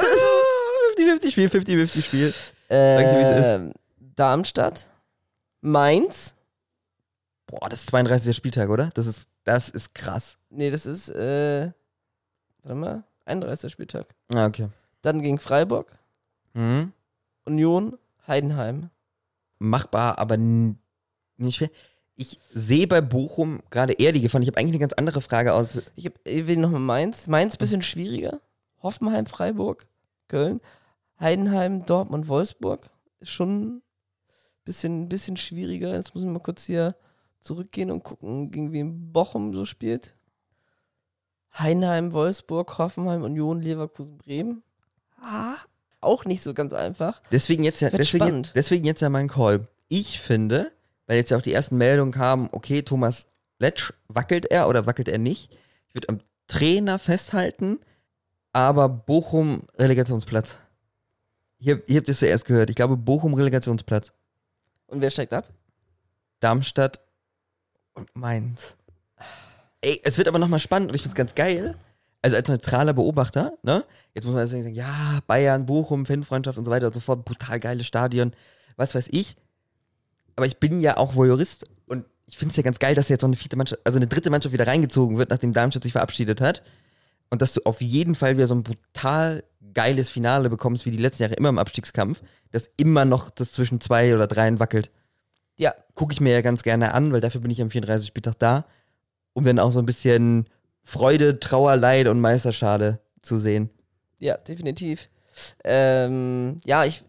50-50 Spiel. Sag ich dir, wie es ist. Darmstadt. Mainz. Boah, das ist 32. Spieltag, oder? Das ist krass. Nee, das ist, warte mal. 31. Spieltag. Ah, okay. Dann gegen Freiburg, Mhm. Union, Heidenheim. Machbar, aber nicht schwer. Ich sehe bei Bochum gerade eher die Gefahr. Ich habe eigentlich eine ganz andere Frage aus. Ich will nochmal Mainz. Mainz ein bisschen schwieriger. Hoffenheim, Freiburg, Köln. Heidenheim, Dortmund, Wolfsburg. Ist schon ein bisschen schwieriger. Jetzt muss ich mal kurz hier zurückgehen und gucken, gegen wen Bochum so spielt. Heidenheim, Wolfsburg, Hoffenheim, Union, Leverkusen, Bremen. Auch nicht so ganz einfach. Deswegen jetzt spannend. deswegen jetzt ja mein Call. Ich finde, weil jetzt ja auch die ersten Meldungen kamen, okay, Thomas Letsch, wackelt er oder wackelt er nicht? Ich würde am Trainer festhalten, aber Bochum Relegationsplatz. Ihr habt es zuerst gehört. Ich glaube, Bochum Relegationsplatz. Und wer steigt ab? Darmstadt und Mainz. Ey, es wird aber nochmal spannend und ich find's ganz geil. Also als neutraler Beobachter, ne? Jetzt muss man also sagen, ja, Bayern, Bochum, Fanfreundschaft und so weiter und so fort, brutal geiles Stadion, was weiß ich. Aber ich bin ja auch Voyeurist und ich find's ja ganz geil, dass jetzt noch eine vierte Mannschaft, also eine dritte Mannschaft wieder reingezogen wird, nachdem Darmstadt sich verabschiedet hat. Und dass du auf jeden Fall wieder so ein brutal geiles Finale bekommst, wie die letzten Jahre immer im Abstiegskampf, dass immer noch das zwischen 2 oder 3 wackelt. Ja. Gucke ich mir ja ganz gerne an, weil dafür bin ich am 34. Spieltag da, um dann auch so ein bisschen Freude, Trauer, Leid und Meisterschale zu sehen. Ja, definitiv. Ja, ich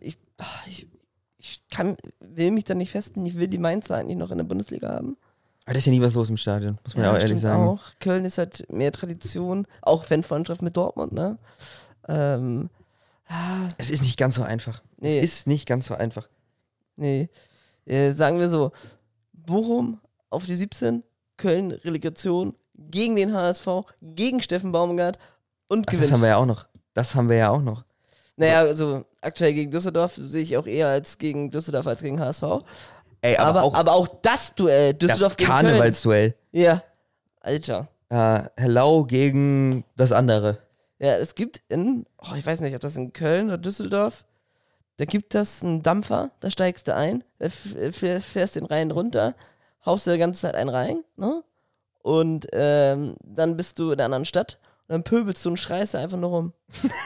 will mich da nicht festlegen. Ich will die Mainzer eigentlich noch in der Bundesliga haben. Aber da ist ja nie was los im Stadion, muss man ja auch ehrlich sagen. Auch. Köln ist halt mehr Tradition, auch Fanfreundschaft mit Dortmund, ne? Es ist nicht ganz so einfach. Nee. Es ist nicht ganz so einfach. Nee. Sagen wir so, Bochum auf die 17, Köln Relegation, gegen den HSV, gegen Steffen Baumgart und gewinnt. Das haben wir ja auch noch. Naja, also aktuell gegen Düsseldorf sehe ich auch eher als gegen Düsseldorf als gegen HSV. Ey, aber auch das Duell, Düsseldorf das gegen Karnevalsduell. Köln. Ja, Alter. Hello gegen das andere. Ja, es gibt ich weiß nicht, ob das in Köln oder Düsseldorf, da gibt es einen Dampfer, da steigst du ein, fährst den Rhein runter, haust du die ganze Zeit einen rein, ne? Und dann bist du in einer anderen Stadt und dann pöbelst du und schreist einfach nur rum.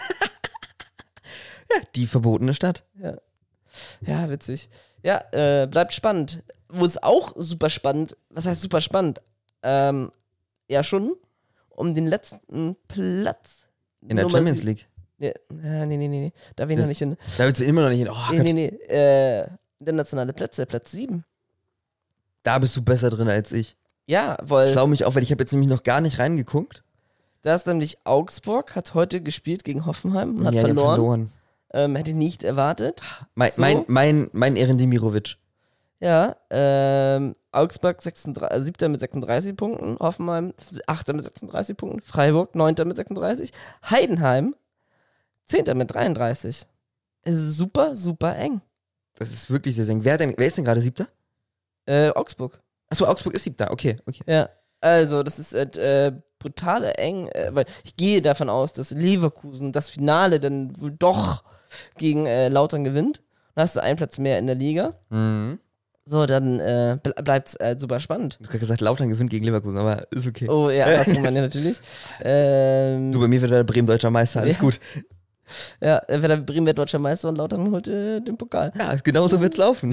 Ja, die verbotene Stadt. Ja, witzig. Ja, bleibt spannend. Wo es auch super spannend, was heißt super spannend? Ja, schon um den letzten Platz. In der Champions League. Nee. Da will ich noch nicht hin. Da willst du immer noch nicht hin. Oh, Internationale Plätze, Platz 7. Da bist du besser drin als ich. Ja, weil Schlau mich auf, weil ich habe jetzt nämlich noch gar nicht reingeguckt. da ist nämlich Augsburg, hat heute gespielt gegen Hoffenheim und hat Die haben verloren. Hätte ich nicht erwartet. Mein Ehren Demirovic. Ja, Augsburg 7. mit 36 Punkten, Hoffenheim 8. mit 36 Punkten, Freiburg 9. mit 36, Heidenheim 10. mit 33. Es ist super, super eng. Das ist wirklich sehr eng. Wer ist denn gerade 7.? Augsburg. Achso, Augsburg ist 7. Okay. Ja, also das ist brutal eng, weil ich gehe davon aus, dass Leverkusen das Finale dann wohl doch gegen Lautern gewinnt. Dann hast du einen Platz mehr in der Liga. Mhm. So, dann bleibt es super spannend. Du hast gerade gesagt, Lautern gewinnt gegen Leverkusen, aber ist okay. Oh ja, das kann man ja natürlich. Du, bei mir wird der Bremen deutscher Meister, alles gut. Ja, Werder Bremen wird deutscher Meister und Lautern holt den Pokal. Ja, genau so wird's laufen.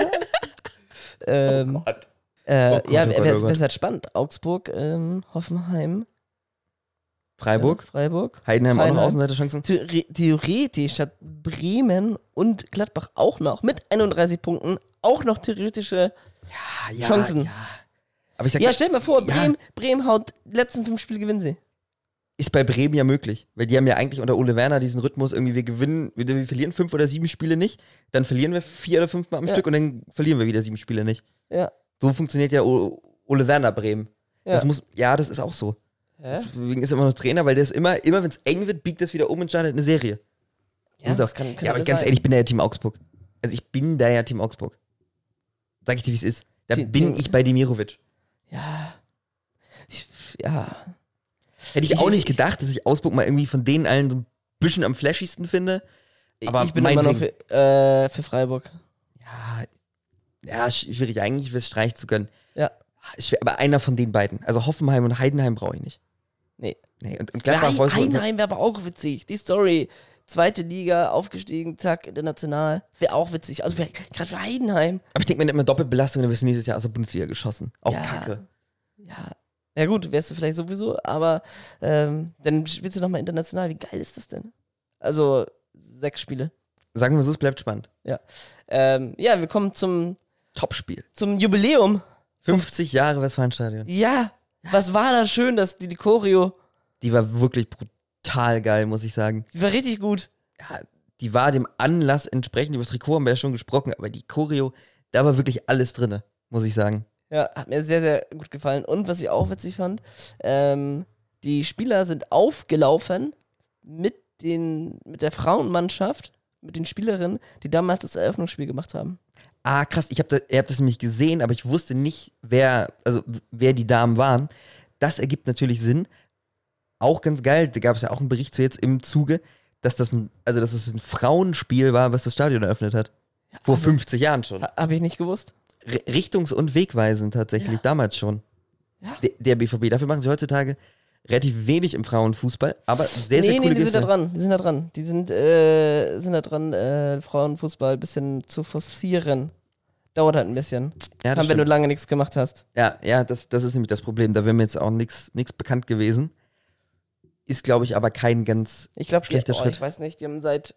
Oh Gott. Ja, oh Gott. es ist halt spannend. Augsburg, Hoffenheim, Freiburg. Heidenheim auch noch Außenseiterchancen. Theoretisch hat Bremen und Gladbach auch noch mit 31 Punkten auch noch theoretische Chancen. Ja. Aber ich sag, Stell dir mal vor, Bremen haut die letzten 5 Spiele, gewinnen sie. Ist bei Bremen ja möglich, weil die haben ja eigentlich unter Ole Werner diesen Rhythmus, irgendwie wir verlieren 5 oder 7 Spiele nicht, dann verlieren wir 4 oder 5 Mal am Stück und dann verlieren wir wieder 7 Spiele nicht. Ja. So funktioniert ja Ole Werner Bremen. Ja. Das ist auch so. Deswegen ist er immer noch Trainer, weil der ist immer wenn es eng wird, biegt das wieder um und startet eine Serie. Ja, das kann aber ganz ehrlich, ich bin da ja Team Augsburg. Also ich bin da ja Team Augsburg. Sag ich dir, wie es ist. Da bin ich bei Demirovic. Ja. Hätte ich auch nicht gedacht, dass ich Augsburg mal irgendwie von denen allen so ein bisschen am flashigsten finde. Aber ich bin immer noch für Freiburg. Ja, schwierig. Eigentlich wäre es Streich zu gönnen. Ja. Aber einer von den beiden. Also Hoffenheim und Heidenheim brauche ich nicht. Nee. Nee, und Gladbach, Ja, Wolfsburg. Heidenheim wäre aber auch witzig. Die Story. Zweite Liga, aufgestiegen, zack, international. Wäre auch witzig. Also gerade für Heidenheim. Aber ich denke mir immer Doppelbelastung, dann wirst du nächstes Jahr aus der Bundesliga geschossen. Auch Ja. Kacke. Ja. Ja gut, wärst du vielleicht sowieso, aber dann spielst du nochmal international. Wie geil ist das denn? Also 6 Spiele. Sagen wir so, es bleibt spannend. Ja, wir kommen zum Topspiel. Jubiläum. 50 Jahre Westfalenstadion. Ja, was war da schön, dass die Choreo, Die war wirklich brutal geil, muss ich sagen. die war richtig gut. Ja, die war dem Anlass entsprechend. Über das Trikot haben wir ja schon gesprochen, aber die Choreo, da war wirklich alles drin, muss ich sagen. Ja, hat mir sehr, sehr gut gefallen. Und was ich auch witzig fand, die Spieler sind aufgelaufen mit der Frauenmannschaft, mit den Spielerinnen, die damals das Eröffnungsspiel gemacht haben. Ah, krass, ihr habt das nämlich gesehen, aber ich wusste nicht, wer die Damen waren. Das ergibt natürlich Sinn. Auch ganz geil, da gab es ja auch einen Bericht zu jetzt im Zuge, dass es ein Frauenspiel war, was das Stadion eröffnet hat. Vor 50 Jahren schon. Habe ich nicht gewusst. Richtungs- und wegweisend tatsächlich, damals schon. Ja. Der BVB. Dafür machen sie heutzutage relativ wenig im Frauenfußball, aber sehr, sehr coole die sind da Geste. dran. Die sind da dran, Frauenfußball ein bisschen zu forcieren. Dauert halt ein bisschen. Ja, das Wenn du stimmt. lange nichts gemacht hast. Ja, das ist nämlich das Problem. Da wäre mir jetzt auch nichts bekannt gewesen. Ist, glaube ich, aber kein ganz Ich glaube, schlechter Schritt. ich weiß nicht, die haben seit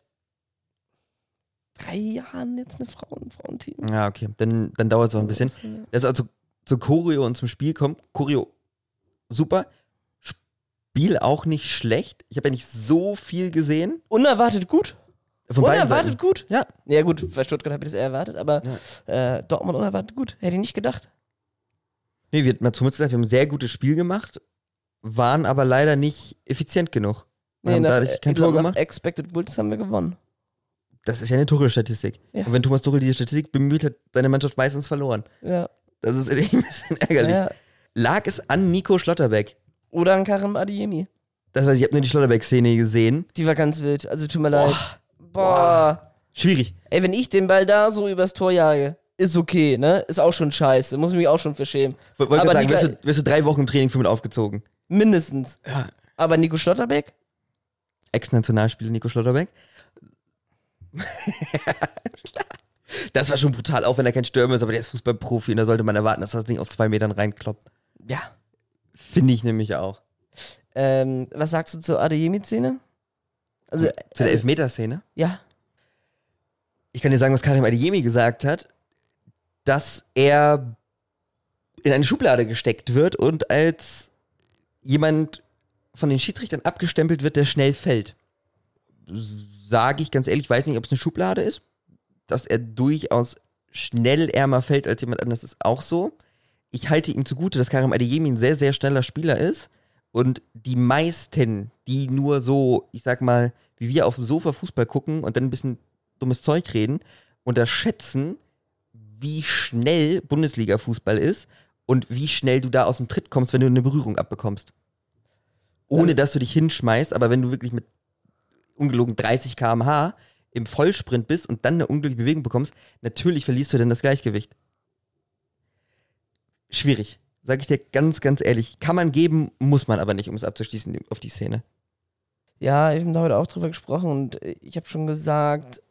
3 Jahren jetzt ein Frauenteam. Ja, okay. Dann dauert es auch ein bisschen. Das also zur Choreo und zum Spiel kommt. Choreo, super. Spiel auch nicht schlecht. Ich habe ja nicht so viel gesehen. Unerwartet gut. Von beiden Seiten. Unerwartet gut. Ja. Ja gut, bei Stuttgart habe ich das eher erwartet, aber Dortmund unerwartet gut. Hätte ich nicht gedacht. Nee, wir hatten zumindest gesagt, wir haben ein sehr gutes Spiel gemacht, waren aber leider nicht effizient genug. Wir haben dadurch kein Tor gemacht. Expected Goals haben wir gewonnen. Das ist ja eine Tuchel-Statistik. Ja. Und wenn Thomas Tuchel diese Statistik bemüht, hat seine Mannschaft meistens verloren. Ja. Das ist irgendwie ein bisschen ärgerlich. Ja. Lag es an Nico Schlotterbeck? Oder an Karim Adeyemi. Das weiß ich, habe nur die Schlotterbeck-Szene gesehen. Die war ganz wild. Also tut mir leid. Boah. Schwierig. Ey, wenn ich den Ball da so übers Tor jage, ist okay, ne? Ist auch schon scheiße. Muss ich mich auch schon verschämen. Wollte Aber gerade sagen, wirst du 3 Wochen im Training für mit aufgezogen. Mindestens. Ja. Aber Nico Schlotterbeck? Ex-Nationalspieler Nico Schlotterbeck. Das war schon brutal, auch wenn er kein Stürmer ist, aber der ist Fußballprofi und da sollte man erwarten, dass das Ding aus 2 Metern reinkloppt. Ja. Finde ich nämlich auch. Was sagst du zur Adeyemi-Szene? Also, Zu der Elfmeterszene. ja. Ich kann dir sagen, was Karim Adeyemi gesagt hat, dass er in eine Schublade gesteckt wird und als jemand von den Schiedsrichtern abgestempelt wird, der schnell fällt. Sage ich ganz ehrlich, weiß nicht, ob es eine Schublade ist. Dass er durchaus schnell ärmer fällt als jemand anderes, ist auch so. Ich halte ihm zugute, dass Karim Adeyemi ein sehr, sehr schneller Spieler ist. Und die meisten, die nur so, ich sag mal, wie wir auf dem Sofa Fußball gucken und dann ein bisschen dummes Zeug reden, unterschätzen, wie schnell Bundesliga-Fußball ist und wie schnell du da aus dem Tritt kommst, wenn du eine Berührung abbekommst. Ohne dass du dich hinschmeißt, aber wenn du wirklich mit ungelogen 30 km/h im Vollsprint bist und dann eine unglückliche Bewegung bekommst, natürlich verlierst du dann das Gleichgewicht. Schwierig. Sag ich dir ganz, ganz ehrlich. Kann man geben, muss man aber nicht, um es abzuschließen auf die Szene. Ja, ich habe da heute auch drüber gesprochen und ich habe schon gesagt,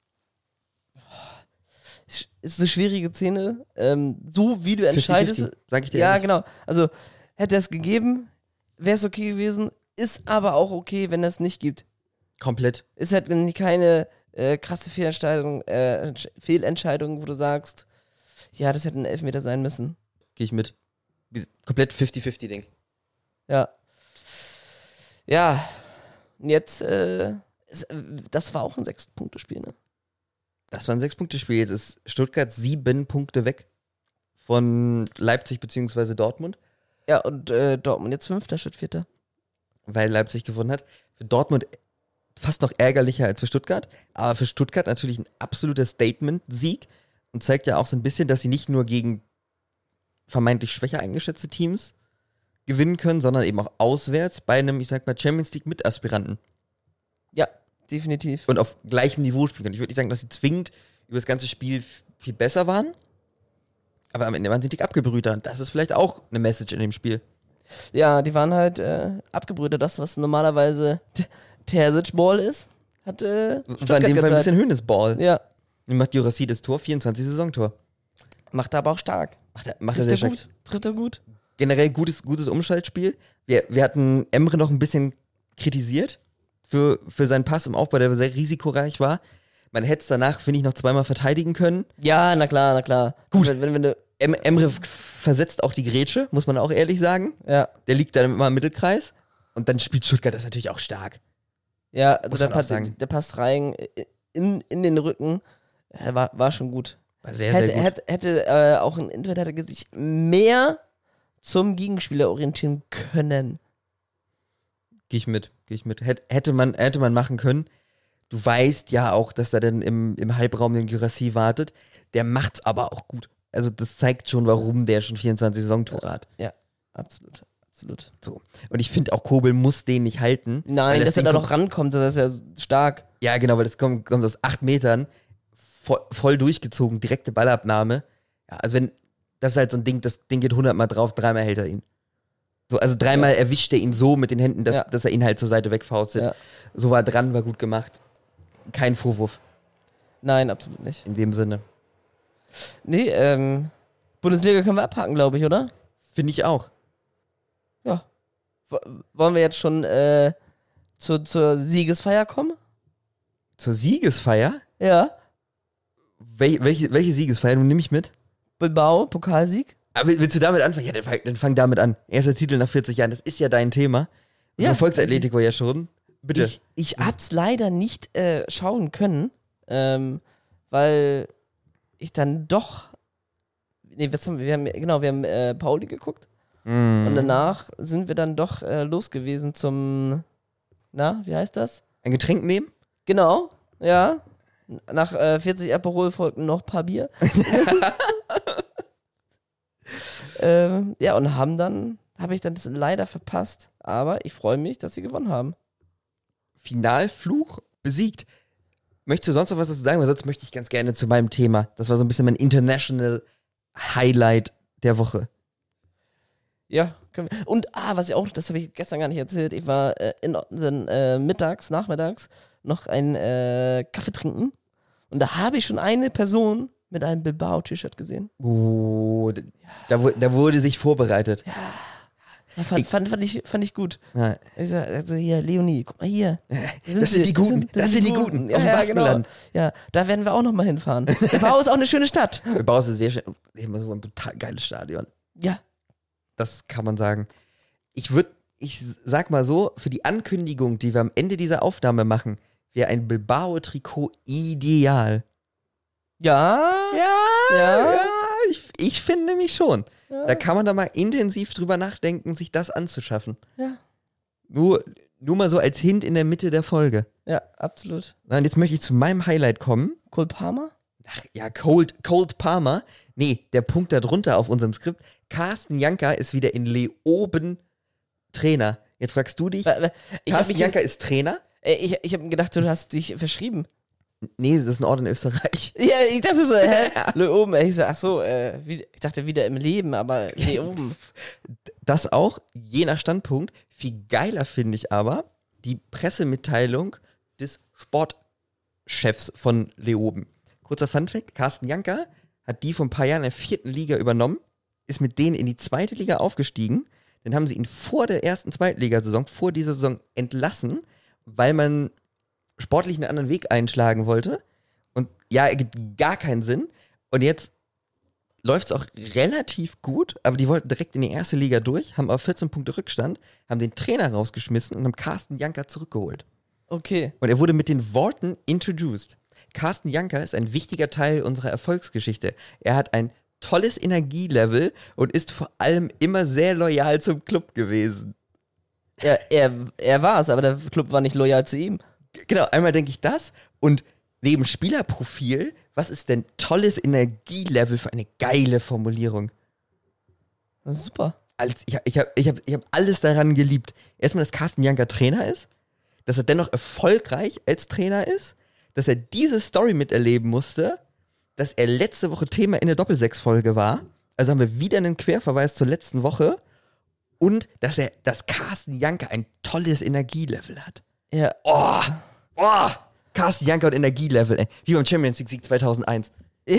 es ist eine schwierige Szene. So wie du entscheidest. 50-50, sag ich dir Ja, ehrlich. genau. Also hätte er es gegeben, wäre es okay gewesen. Ist aber auch okay, wenn er es nicht gibt. Komplett. Ist halt keine krasse Fehlentscheidung, wo du sagst, ja, das hätte ein Elfmeter sein müssen. Gehe ich mit. Komplett 50-50-Ding. Ja. Ja. Und jetzt, das war auch ein 6-Punkte-Spiel, ne? Das war ein 6-Punkte-Spiel. Jetzt ist Stuttgart 7 Punkte weg von Leipzig bzw. Dortmund, Ja, und Dortmund jetzt 5. statt 4. weil Leipzig gewonnen hat. Für Dortmund fast noch ärgerlicher als für Stuttgart, aber für Stuttgart natürlich ein absoluter Statement-Sieg und zeigt ja auch so ein bisschen, dass sie nicht nur gegen vermeintlich schwächer eingeschätzte Teams gewinnen können, sondern eben auch auswärts bei einem, ich sag mal, Champions League Mitaspiranten Ja, definitiv. und auf gleichem Niveau spielen können. Ich würde nicht sagen, dass sie zwingend über das ganze Spiel viel besser waren, aber am Ende waren sie dick abgebrüht und das ist vielleicht auch eine Message in dem Spiel. Ja, die waren halt abgebrüht. Das, was normalerweise Terzic-Ball ist, hat War in Stuttgart dem Fall ein gezeigt. bisschen Hönes-Ball. Ja, Macht Jurassi das Tor, 24 Saisontor. macht er aber auch stark. Macht er sehr stark. Trifft er gut. Generell gutes Umschaltspiel. Wir hatten Emre noch ein bisschen kritisiert für seinen Pass im Aufbau, der sehr risikoreich war. Man hätte es danach, finde ich, noch zweimal verteidigen können. Ja, na klar. Gut. Wenn du, Emre versetzt auch die Grätsche, muss man auch ehrlich sagen. ja. Der liegt dann immer im Mittelkreis. Und dann spielt Stuttgart das natürlich auch stark. Ja, also Muss man auch sagen. der passt rein in den Rücken. War schon gut. War sehr, sehr gut. Hätte auch ein Inter hätte sich mehr zum Gegenspieler orientieren können. Gehe ich mit. Hätte man machen können. Du weißt ja auch, dass da dann im Halbraum den Guirassy wartet. Der macht's aber auch gut. Also das zeigt schon, warum der schon 24 Saisontore hat. Ja, absolut. So. Und ich finde auch, Kobel muss den nicht halten. Nein, weil dass er Ding da kommt- noch rankommt, das ist ja stark. Ja, genau, weil das kommt aus 8 Metern, voll durchgezogen, direkte Ballabnahme. Ja, also das ist halt so ein Ding, das Ding geht 100 Mal drauf, 3-mal hält er ihn. So, also 3-mal erwischt er ihn so mit den Händen, dass er ihn halt zur Seite wegfaustet. Ja. So war dran, war gut gemacht. Kein Vorwurf Nein, absolut nicht. in dem Sinne. Nee, Bundesliga können wir abhaken, glaube ich, oder? Finde ich auch. Ja. Wollen wir jetzt schon zur Siegesfeier kommen? Zur Siegesfeier? Ja. Welche Siegesfeier? Du nimm mich mit. Bilbao, Pokalsieg. Aber willst du damit anfangen? Ja, dann fang damit an. Erster Titel nach 40 Jahren, das ist ja dein Thema. Du Ja, verfolgst Atletico ja schon. Bitte. Ich hab's leider nicht schauen können, weil ich dann doch. Nee, wir haben Pauli geguckt. Und danach sind wir dann doch los gewesen zum. Na, wie heißt das? Ein Getränk nehmen? Genau, ja. Nach 40 Aperol folgten noch ein paar Bier. Ja, und habe ich dann das leider verpasst. Aber ich freue mich, dass sie gewonnen haben. Finalfluch besiegt. Möchtest du sonst noch was dazu sagen? Weil sonst möchte ich ganz gerne zu meinem Thema. Das war so ein bisschen mein International Highlight der Woche. Ja, können wir. Und, was ich auch, das habe ich gestern gar nicht erzählt, ich war nachmittags noch ein Kaffee trinken. Und da habe ich schon eine Person mit einem Bilbao-T-Shirt gesehen. Oh, da wurde sich vorbereitet. Ja, fand ich gut. Ja. Ich sag, also hier, Leonie, guck mal hier. Das sind die Guten. Das sind die Guten. Aus dem Baskenland. Genau. Ja, da werden wir auch nochmal hinfahren. Bilbao ist auch eine schöne Stadt. Bilbao ist sehr schön. Immer so ein total geiles Stadion. Ja. Das kann man sagen. Ich sag mal so, für die Ankündigung, die wir am Ende dieser Aufnahme machen, wäre ein Bilbao-Trikot ideal. Ja. Ja, ich finde nämlich schon. Ja. Da kann man da mal intensiv drüber nachdenken, sich das anzuschaffen. Ja. Nur mal so als Hint in der Mitte der Folge. Ja, absolut. Und jetzt möchte ich zu meinem Highlight kommen. Cole Palmer? Ach ja, Cold Palmer. Nee, der Punkt da drunter auf unserem Skript. Carsten Janka ist wieder in Leoben Trainer. Jetzt fragst du dich, Carsten Janka ist Trainer? Ich habe gedacht, du hast dich verschrieben. Nee, das ist ein Ort in Österreich. Ja, ich dachte so, Leoben. Ich so, ach so, ich dachte wieder im Leben, aber Leoben. Das auch, je nach Standpunkt. Viel geiler finde ich aber die Pressemitteilung des Sportchefs von Leoben. Kurzer Funfact, Carsten Janka hat die vor ein paar Jahren in der 4. Liga übernommen, ist mit denen in die 2. Liga aufgestiegen. Dann haben sie ihn vor der ersten Zweitligasaison, vor dieser Saison entlassen, weil man sportlich einen anderen Weg einschlagen wollte. Und ja, ergibt gar keinen Sinn. Und jetzt läuft es auch relativ gut, aber die wollten direkt in die 1. Liga durch, haben aber 14 Punkte Rückstand, haben den Trainer rausgeschmissen und haben Carsten Janka zurückgeholt. Okay. Und er wurde mit den Worten introduced. Carsten Janka ist ein wichtiger Teil unserer Erfolgsgeschichte. Er hat ein tolles Energielevel und ist vor allem immer sehr loyal zum Club gewesen. Ja, er war es, aber der Club war nicht loyal zu ihm. Genau, einmal denke ich das und neben Spielerprofil, was ist denn tolles Energielevel für eine geile Formulierung? Das ist super. Ich hab alles daran geliebt. Erstmal, dass Carsten Janka Trainer ist, dass er dennoch erfolgreich als Trainer ist, dass er diese Story miterleben musste, dass er letzte Woche Thema in der Doppelsechs-Folge war. Also haben wir wieder einen Querverweis zur letzten Woche. Und dass Carsten Janker ein tolles Energielevel hat. Ja. Oh, Carsten Janker und Energielevel, ey. Wie beim Champions League Sieg 2001.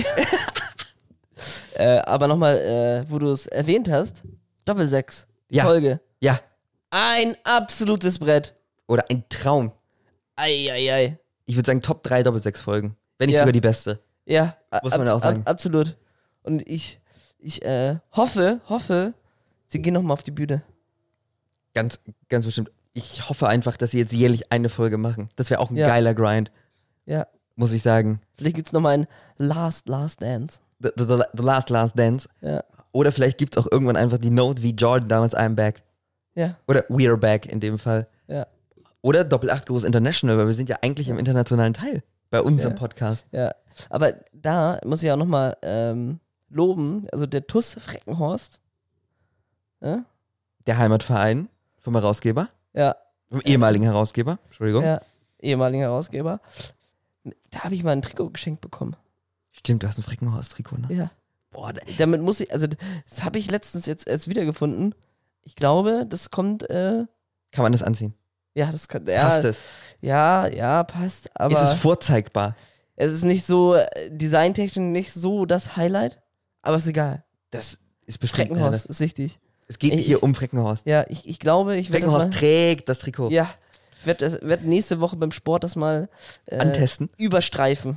Aber nochmal, wo du es erwähnt hast, Doppel-6, Ja. Folge. Ja. Ein absolutes Brett. Oder ein Traum. Ei. Ich würde sagen, Top 3 Doppel-6-Folgen. Wenn nicht Ja. sogar die beste. Ja, Muss man ja auch sagen. Absolut. Und ich hoffe, sie gehen nochmal auf die Bühne. Ganz, ganz bestimmt. Ich hoffe einfach, dass sie jetzt jährlich eine Folge machen. Das wäre auch ein Ja. geiler Grind, Ja. muss ich sagen. Vielleicht gibt's nochmal ein Last Dance. The Last Dance. Ja. Oder vielleicht gibt es auch irgendwann einfach die Note wie Jordan damals, I'm back. Ja. Oder We're back in dem Fall. Ja. Oder Doppel-8 groß International, weil wir sind ja eigentlich im internationalen Teil bei unserem Podcast. Ja. Aber da muss ich auch nochmal loben, also der TuS Freckenhorst. Ja. Der Heimatverein vom Herausgeber, Ja. vom ehemaligen Herausgeber, Entschuldigung. Ja. Ehemaliger Herausgeber. Da habe ich mal ein Trikot geschenkt bekommen. Stimmt, du hast ein Freckenhorst-Trikot, ne? Ja. Boah, Damit muss ich, also das habe ich letztens jetzt erst wiedergefunden. Ich glaube, das kommt, kann man das anziehen? ja, das kann, ja, Passt es? ja, passt, aber Ist es vorzeigbar? es ist nicht so, designtechnisch nicht so das Highlight, aber ist egal. Das ist bestimmt. Freckenhorst ist wichtig. Es geht Ich- hier um Freckenhorst. Ja, ich glaube, ich werde das Freckenhorst mal, trägt das Trikot. ja, ich werd nächste Woche beim Sport das mal Antesten. überstreifen.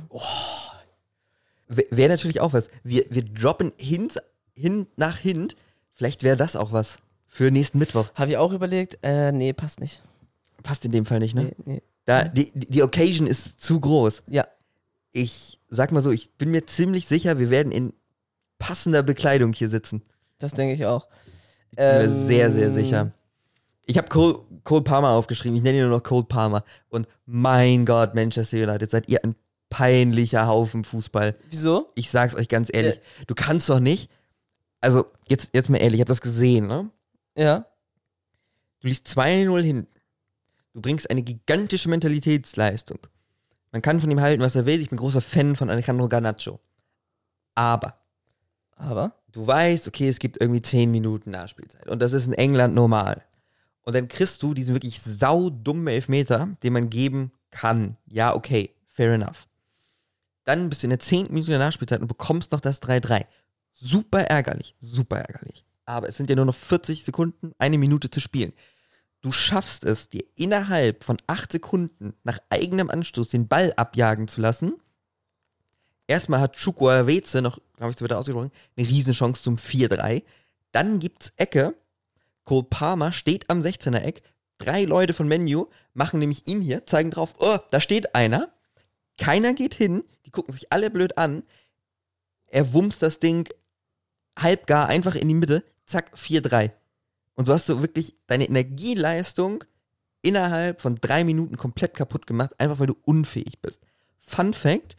Wäre natürlich auch was. Wir droppen hin nach Hint. Vielleicht wäre das auch was für nächsten Mittwoch. Habe ich auch überlegt, nee, passt nicht. Passt in dem Fall nicht, ne? Nee. Da, die Occasion ist zu groß. Ja, Ich sag mal so, ich bin mir ziemlich sicher, wir werden in passender Bekleidung hier sitzen. das denke ich auch. Bin mir sehr, sehr sicher. Ich habe Cole Palmer aufgeschrieben. Ich nenne ihn nur noch Cole Palmer. Und mein Gott, Manchester United, seid ihr ein peinlicher Haufen Fußball. Wieso? Ich sag's euch ganz ehrlich. Du kannst doch nicht, also jetzt mal ehrlich, ich hab das gesehen, ne? Ja. Du liegst 2-0 hinten. Du bringst eine gigantische Mentalitätsleistung. Man kann von ihm halten, was er will. Ich bin großer Fan von Alejandro Garnacho. Aber Aber? du weißt, okay, es gibt irgendwie 10 Minuten Nachspielzeit. Und das ist in England normal. Und dann kriegst du diesen wirklich saudummen Elfmeter, den man geben kann. Ja, okay, fair enough. Dann bist du in der 10. Minute der Nachspielzeit und bekommst noch das 3-3. Super ärgerlich, super ärgerlich. Aber es sind ja nur noch 40 Sekunden, eine Minute zu spielen. Du schaffst es, dir innerhalb von 8 Sekunden nach eigenem Anstoß den Ball abjagen zu lassen. Erstmal hat Chukwueze noch, glaube ich, so wird er ausgesprochen, eine Riesenchance zum 4-3. Dann gibt's Ecke. Cole Palmer steht am 16er-Eck. 3 Leute von Menu machen nämlich ihm hier, zeigen drauf, oh, da steht einer. Keiner geht hin. Die gucken sich alle blöd an. Er wumst das Ding halbgar einfach in die Mitte. Zack, 4-3. Und so hast du wirklich deine Energieleistung innerhalb von 3 Minuten komplett kaputt gemacht, einfach weil du unfähig bist. Fun Fact: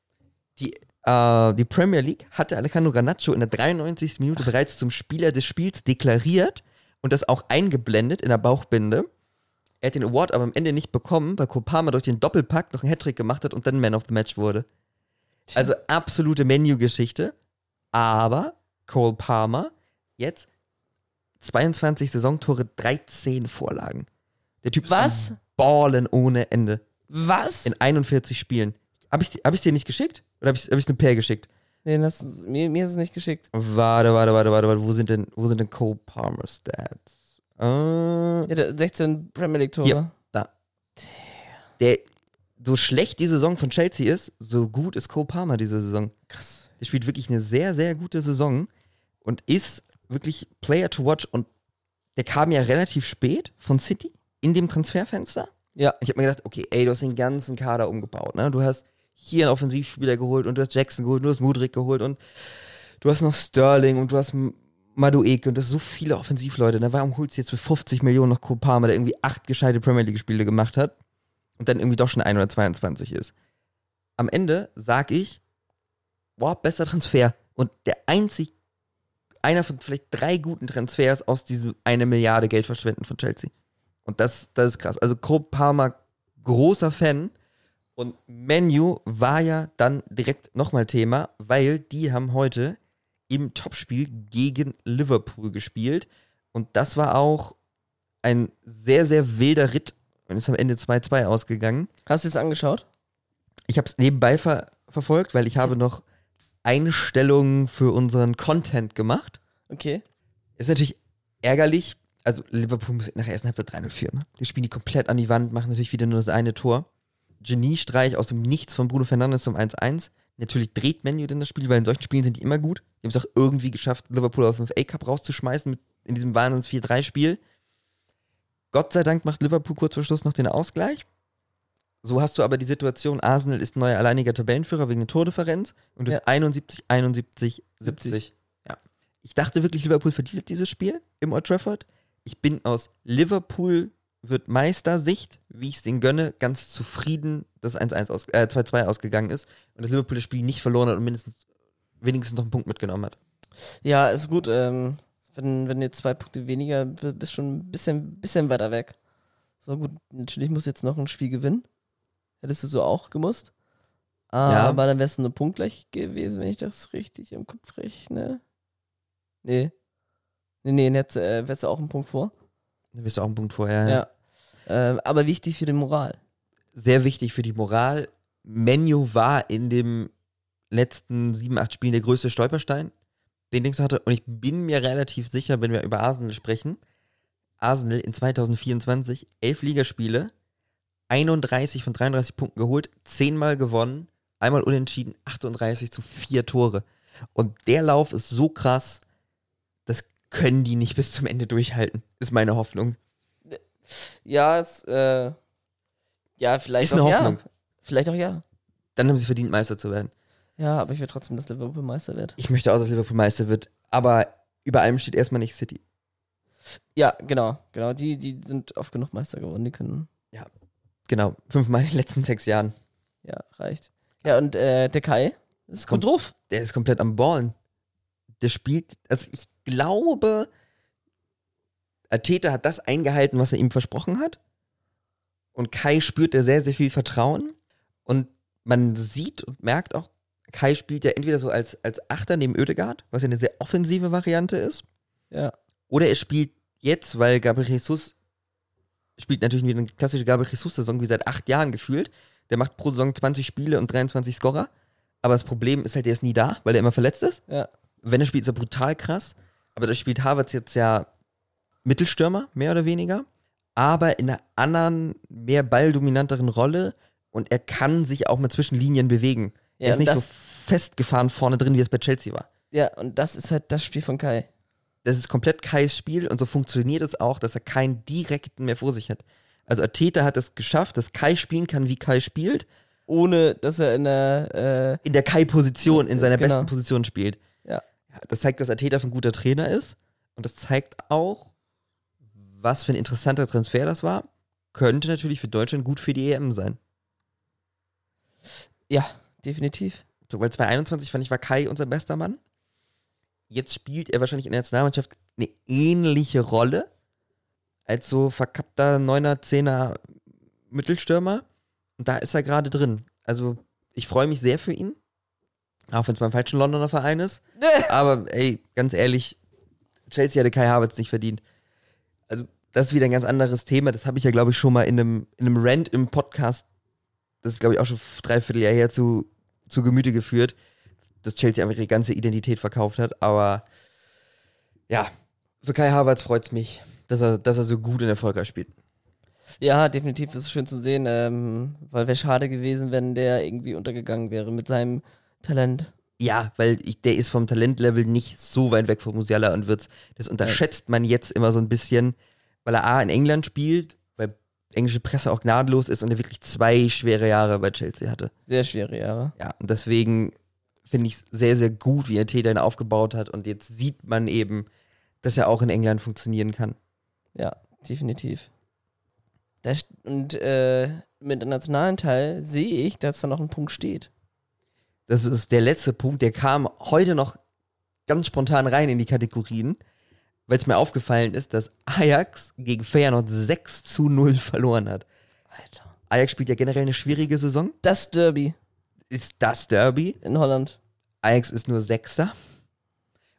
Die Premier League hatte Alejandro Garnacho in der 93. Minute bereits zum Spieler des Spiels deklariert und das auch eingeblendet in der Bauchbinde. Er hat den Award aber am Ende nicht bekommen, weil Cole Palmer durch den Doppelpack noch einen Hattrick gemacht hat und dann Man of the Match wurde. Also absolute Menu-Geschichte. Aber Cole Palmer jetzt 22 Saisontore, 13 Vorlagen. Der Typ ist Was? am Ballen ohne Ende. Was? In 41 Spielen. Hab ich's dir nicht geschickt? Oder hab ich's nur Per geschickt? Nee, mir ist es nicht geschickt. Warte. Wo sind denn Cole Palmer Stats? Ja, der 16 Premier League Tore. Hier, da. So schlecht die Saison von Chelsea ist, so gut ist Cole Palmer diese Saison. Krass. Der spielt wirklich eine sehr, sehr gute Saison und ist wirklich Player to watch. Und der kam ja relativ spät von City in dem Transferfenster. Ja. Ich habe mir gedacht, okay, ey, du hast den ganzen Kader umgebaut. Ne? Du hast hier einen Offensivspieler geholt und du hast Jackson geholt, du hast Mudryk geholt und du hast noch Sterling und du hast Madueke und das sind so viele Offensivleute. Ne? Warum holst du jetzt für 50 Millionen noch Cole Palmer, der irgendwie 8 gescheite Premier League-Spiele gemacht hat und dann irgendwie doch schon 1 oder 22 ist? Am Ende sag ich, boah, bester Transfer. Und einer von vielleicht 3 guten Transfers aus diesem 1 Milliarde Geld verschwenden von Chelsea. Und das ist krass. Also Cole Palmer, großer Fan. Und Menu war ja dann direkt nochmal Thema, weil die haben heute im Topspiel gegen Liverpool gespielt. Und das war auch ein sehr, sehr wilder Ritt und ist am Ende 2-2 ausgegangen. Hast du es angeschaut? Ich habe es nebenbei verfolgt, weil ich habe noch Einstellungen für unseren Content gemacht. Okay. Ist natürlich ärgerlich. Also Liverpool muss nach der ersten Halbzeit 3-0 führen. Ne? Die spielen die komplett an die Wand, machen natürlich wieder nur das eine Tor. Geniestreich aus dem Nichts von Bruno Fernandes zum 1-1. Natürlich dreht Man U denn das Spiel, weil in solchen Spielen sind die immer gut. Die haben es auch irgendwie geschafft, Liverpool aus dem FA Cup rauszuschmeißen in diesem Wahnsinns 4-3-Spiel. Gott sei Dank macht Liverpool kurz vor Schluss noch den Ausgleich. So hast du aber die Situation, Arsenal ist neuer alleiniger Tabellenführer wegen der Tordifferenz und du hast 71, 71, 70. Ja. Ich dachte wirklich, Liverpool verdient dieses Spiel im Old Trafford. Ich bin aus Liverpool wird Meister-Sicht, wie ich es denen gönne, ganz zufrieden, dass 2-2 ausgegangen ist und dass Liverpool das Spiel nicht verloren hat und wenigstens noch einen Punkt mitgenommen hat. Ja, ist gut. Wenn jetzt 2 Punkte weniger, bist schon ein bisschen weiter weg. So gut, natürlich muss jetzt noch ein Spiel gewinnen. Hättest du so auch gemusst. Aber dann wärst du nur punktgleich gewesen, wenn ich das richtig im Kopf rechne. Nee, jetzt wärst du auch einen Punkt vor. Da wirst du auch einen Punkt vorher. Ja. Aber wichtig für die Moral. Sehr wichtig für die Moral. Man U war in den letzten 7, 8 Spielen der größte Stolperstein, den Dings hatte. Und ich bin mir relativ sicher, wenn wir über Arsenal sprechen, Arsenal in 2024 11 Ligaspiele, 31 von 33 Punkten geholt, 10-mal gewonnen, einmal unentschieden, 38-4 Tore. Und der Lauf ist so krass, das können die nicht bis zum Ende durchhalten, ist meine Hoffnung. Ja, vielleicht ist eine auch Hoffnung. Ja. Vielleicht auch ja. Dann haben sie verdient, Meister zu werden. Ja, aber ich will trotzdem, dass Liverpool Meister wird. Ich möchte auch, dass Liverpool Meister wird, aber über allem steht erstmal nicht City. Ja, genau. Die sind oft genug Meister geworden, die können. Ja, genau. 5-mal in den letzten 6 Jahren. Ja, reicht. Ja, und der Kai ist gut drauf. Der ist komplett am Ballen. Der spielt, also ich glaube, Arteta hat das eingehalten, was er ihm versprochen hat. Und Kai spürt da sehr, sehr viel Vertrauen. Und man sieht und merkt auch, Kai spielt ja entweder so als Achter neben Oedegaard, was ja eine sehr offensive Variante ist. Ja. Oder er spielt jetzt, weil Gabriel Jesus spielt natürlich wieder eine klassische Gabriel Jesus-Saison, wie seit 8 Jahren gefühlt. Der macht pro Saison 20 Spiele und 23 Scorer. Aber das Problem ist halt, der ist nie da, weil er immer verletzt ist. Ja. Wenn er spielt, ist er brutal krass. Aber da spielt Havertz jetzt ja Mittelstürmer, mehr oder weniger. Aber in einer anderen, mehr balldominanteren Rolle. Und er kann sich auch mit Zwischenlinien bewegen. Ja, er ist nicht so festgefahren vorne drin, wie es bei Chelsea war. Ja, und das ist halt das Spiel von Kai. Das ist komplett Kais Spiel und so funktioniert es auch, dass er keinen direkten mehr vor sich hat. Also Arteta hat es geschafft, dass Kai spielen kann, wie Kai spielt. Ohne, dass er in der Kai-Position, in seiner genau. besten Position spielt. Ja. Das zeigt, dass Arteta ein guter Trainer ist. Und das zeigt auch, was für ein interessanter Transfer das war. Könnte natürlich für Deutschland gut für die EM sein. Ja, definitiv. So, weil 2021 fand ich, war Kai unser bester Mann. Jetzt spielt er wahrscheinlich in der Nationalmannschaft eine ähnliche Rolle als so verkappter 9er, 10er Mittelstürmer. Und da ist er gerade drin. Also ich freue mich sehr für ihn. Auch wenn es beim falschen Londoner Verein ist. Aber ey, ganz ehrlich, Chelsea hätte Kai Havertz nicht verdient. Also das ist wieder ein ganz anderes Thema. Das habe ich ja, glaube ich, schon mal in einem Rant im Podcast, das ist, glaube ich, auch schon 3/4 Jahr her zu Gemüte geführt, dass Chelsea einfach ihre ganze Identität verkauft hat. Aber ja, für Kai Havertz freut es mich, dass er so gut und erfolgreich spielt. Ja, definitiv ist es schön zu sehen, weil wäre schade gewesen, wenn der irgendwie untergegangen wäre mit seinem Talent. Ja, weil der ist vom Talentlevel nicht so weit weg von Musiala und Wirtz. Das unterschätzt man jetzt immer so ein bisschen, weil er A in England spielt, weil englische Presse auch gnadenlos ist und er wirklich 2 schwere Jahre bei Chelsea hatte. Sehr schwere Jahre. Ja, und deswegen finde ich es sehr, sehr gut, wie er Arteta ihn aufgebaut hat und jetzt sieht man eben, dass er auch in England funktionieren kann. Ja, definitiv. Und mit dem nationalen Teil sehe ich, dass da noch ein Punkt steht. Das ist der letzte Punkt, der kam heute noch ganz spontan rein in die Kategorien, weil es mir aufgefallen ist, dass Ajax gegen Feyenoord 6-0 verloren hat. Alter. Ajax spielt ja generell eine schwierige Saison. Das Derby Ist das Derby. in Holland. Ajax ist nur Sechster.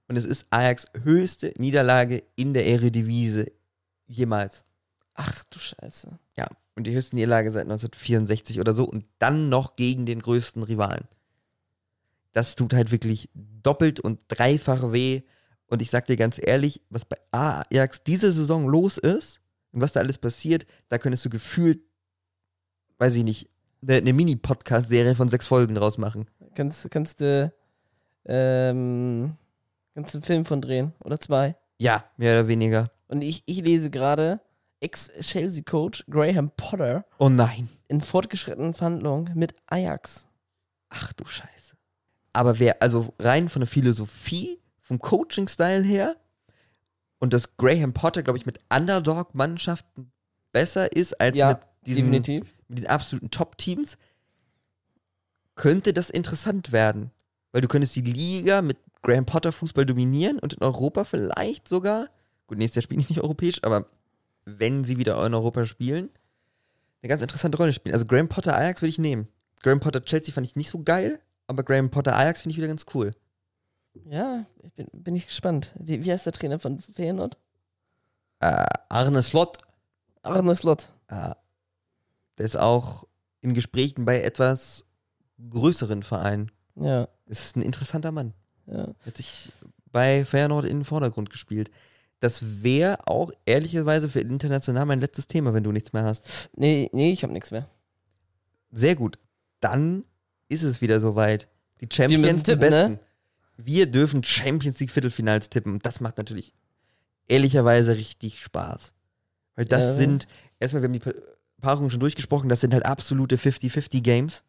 Und es ist Ajax höchste Niederlage in der Eredivisie jemals. Ach du Scheiße. Ja, und die höchste Niederlage seit 1964 oder so und dann noch gegen den größten Rivalen. Das tut halt wirklich doppelt und dreifach weh. Und ich sag dir ganz ehrlich, was bei Ajax diese Saison los ist und was da alles passiert, da könntest du gefühlt, weiß ich nicht, eine Mini-Podcast-Serie von 6 Folgen draus machen. Kannst du einen Film von drehen oder 2? Ja, mehr oder weniger. Und ich lese gerade Ex-Chelsea-Coach Graham Potter Oh nein. in fortgeschrittenen Verhandlungen mit Ajax. Ach du Scheiße. Aber also rein von der Philosophie, vom Coaching-Style her und dass Graham Potter, glaube ich, mit Underdog-Mannschaften besser ist als Ja, mit definitiv. mit diesen absoluten Top-Teams, könnte das interessant werden. Weil du könntest die Liga mit Graham Potter Fußball dominieren und in Europa vielleicht sogar, gut, nächstes Jahr spielen die nicht europäisch, aber wenn sie wieder in Europa spielen, eine ganz interessante Rolle spielen. Also Graham Potter Ajax würde ich nehmen. Graham Potter Chelsea fand ich nicht so geil, aber Graham Potter Ajax finde ich wieder ganz cool. Ja, bin ich gespannt. Wie heißt der Trainer von Feyenoord? Arne Slot, Arne Slot. der ist auch in Gesprächen bei etwas größeren Vereinen. Ja, Ist ein interessanter Mann. ja. Hat sich bei Feyenoord in den Vordergrund gespielt. Das wäre auch ehrlicherweise für international mein letztes Thema, wenn du nichts mehr hast. Nee, ich habe nichts mehr. Sehr gut. Dann ist es wieder soweit. Die Wir Champions, müssen die tippen, Besten. ne? Wir dürfen Champions League Viertelfinals tippen. Und das macht natürlich ehrlicherweise richtig Spaß. Weil das Ja. sind, erstmal, wir haben die Paarungen schon durchgesprochen, das sind halt absolute 50-50 Games.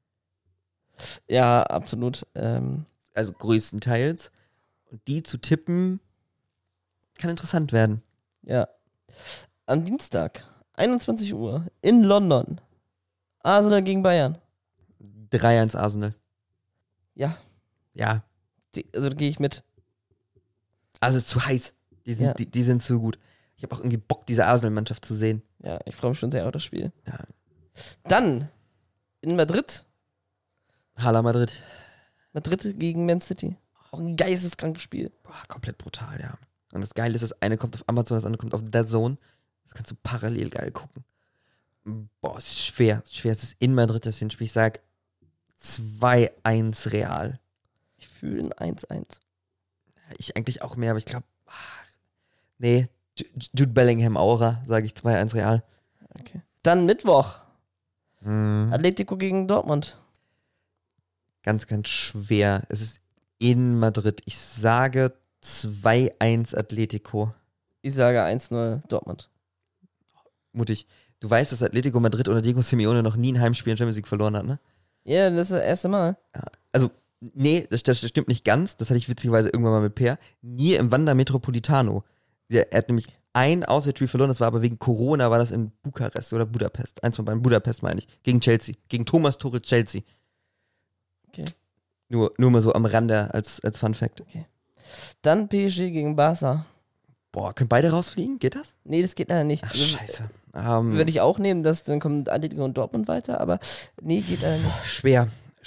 Ja, absolut. Also größtenteils. Und die zu tippen, kann interessant werden. Ja. Am Dienstag, 21 Uhr, in London. Arsenal gegen Bayern. 3-1 Arsenal. Ja, Ja. also da gehe ich mit. Also es ist zu heiß. Die sind, Ja. die sind zu gut. Ich habe auch irgendwie Bock, diese Arsenal-Mannschaft zu sehen. Ja, ich freue mich schon sehr auf das Spiel. Ja. Dann in Madrid. Hala Madrid. Madrid gegen Man City. Auch ein geisteskrankes Spiel. Boah, komplett brutal, ja. Und das Geile ist, das eine kommt auf Amazon, das andere kommt auf DAZN. Das kannst du parallel geil gucken. Boah, es ist schwer. Es ist schwer. Es ist in Madrid das Hinspiel. Ich sag 2-1 Real. Ich fühle ein 1-1. Ich eigentlich auch mehr, aber ich glaube, nee, Jude Bellingham Aura, sage ich 2-1 Real. Okay. Dann Mittwoch. Mhm. Atletico gegen Dortmund. Ganz, ganz schwer. Es ist in Madrid. Ich sage 2-1 Atletico. Ich sage 1-0 Dortmund. Mutig. Du weißt, dass Atletico Madrid oder Diego Simeone noch nie ein Heimspiel in Champions League verloren hat, ne? Ja, das ist das erste Mal. Also, nee, das stimmt nicht ganz. Das hatte ich witzigerweise irgendwann mal mit Per. Nie im Wanda Metropolitano. Er hat nämlich ein Auswärtsspiel verloren, das war aber wegen Corona, war das in Bukarest oder Budapest. Eins von beiden, Budapest meine ich. Gegen Chelsea. Gegen Thomas Tuchel Chelsea. Okay. Nur mal so am Rande als Fun Fact. Dann PSG gegen Barca. Boah, können beide rausfliegen? Geht das? Nee, das geht leider nicht. Ach, scheiße. Würde ich auch nehmen, dann kommt Atletico und Dortmund weiter, aber nee, geht leider nicht. Schwer.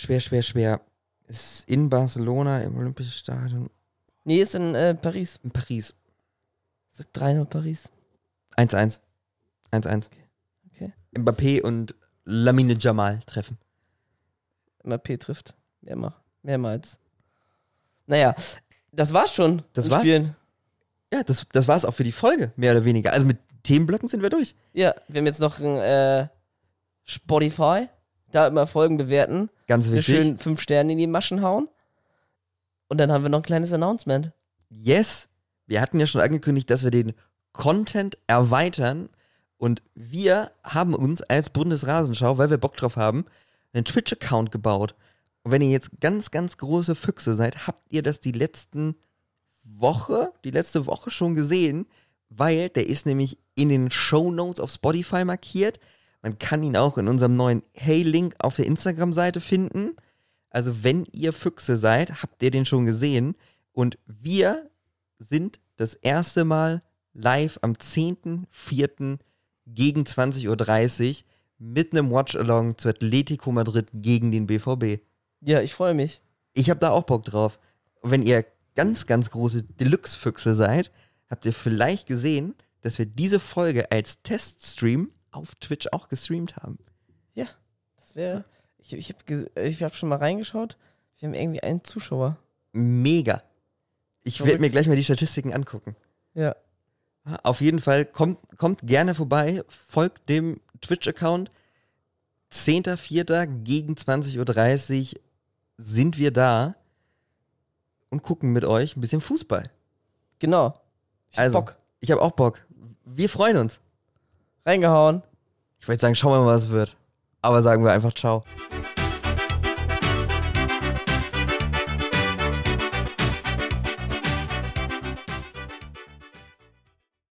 Es ist in Barcelona, im Olympischen Stadion, Nee, ist in Paris. in Paris. Ich sag 3-0 Paris. 1-1. 1-1. Okay. Mbappé und Lamine Jamal treffen. Mbappé trifft. Mehrmals. Naja, das war's schon. Das im war's? Spielen. Ja, das war's auch für die Folge, mehr oder weniger. Also mit Themenblöcken sind wir durch. Ja, wir haben jetzt noch ein Spotify. Da immer Folgen bewerten. Ganz Wir wichtig. schön 5 Sterne in die Maschen hauen. Und dann haben wir noch ein kleines Announcement. Yes, wir hatten ja schon angekündigt, dass wir den Content erweitern und wir haben uns als Bundesrasenschau, weil wir Bock drauf haben, einen Twitch-Account gebaut. Und wenn ihr jetzt ganz, ganz große Füchse seid, habt ihr das die letzte Woche schon gesehen, weil der ist nämlich in den Shownotes auf Spotify markiert. Man kann ihn auch in unserem neuen Hey-Link auf der Instagram-Seite finden. Also wenn ihr Füchse seid, habt ihr den schon gesehen. Und wir sind das erste Mal live am 10.04. gegen 20.30 Uhr mit einem Watch-Along zu Atletico Madrid gegen den BVB. Ja, ich freue mich. Ich habe da auch Bock drauf. Und wenn ihr ganz, ganz große Deluxe-Füchse seid, habt ihr vielleicht gesehen, dass wir diese Folge als Teststream auf Twitch auch gestreamt haben. Ja, das wäre. Ich hab schon mal reingeschaut. Wir haben irgendwie einen Zuschauer. Mega. Ich werde mir gleich mal die Statistiken angucken. Ja. Auf jeden Fall, kommt gerne vorbei, folgt dem Twitch-Account. 10.04. gegen 20.30 Uhr sind wir da und gucken mit euch ein bisschen Fußball. Genau. Ich hab Bock. Ich habe auch Bock. Wir freuen uns. Reingehauen. Ich wollte sagen, schauen wir mal, was wird. Aber sagen wir einfach ciao.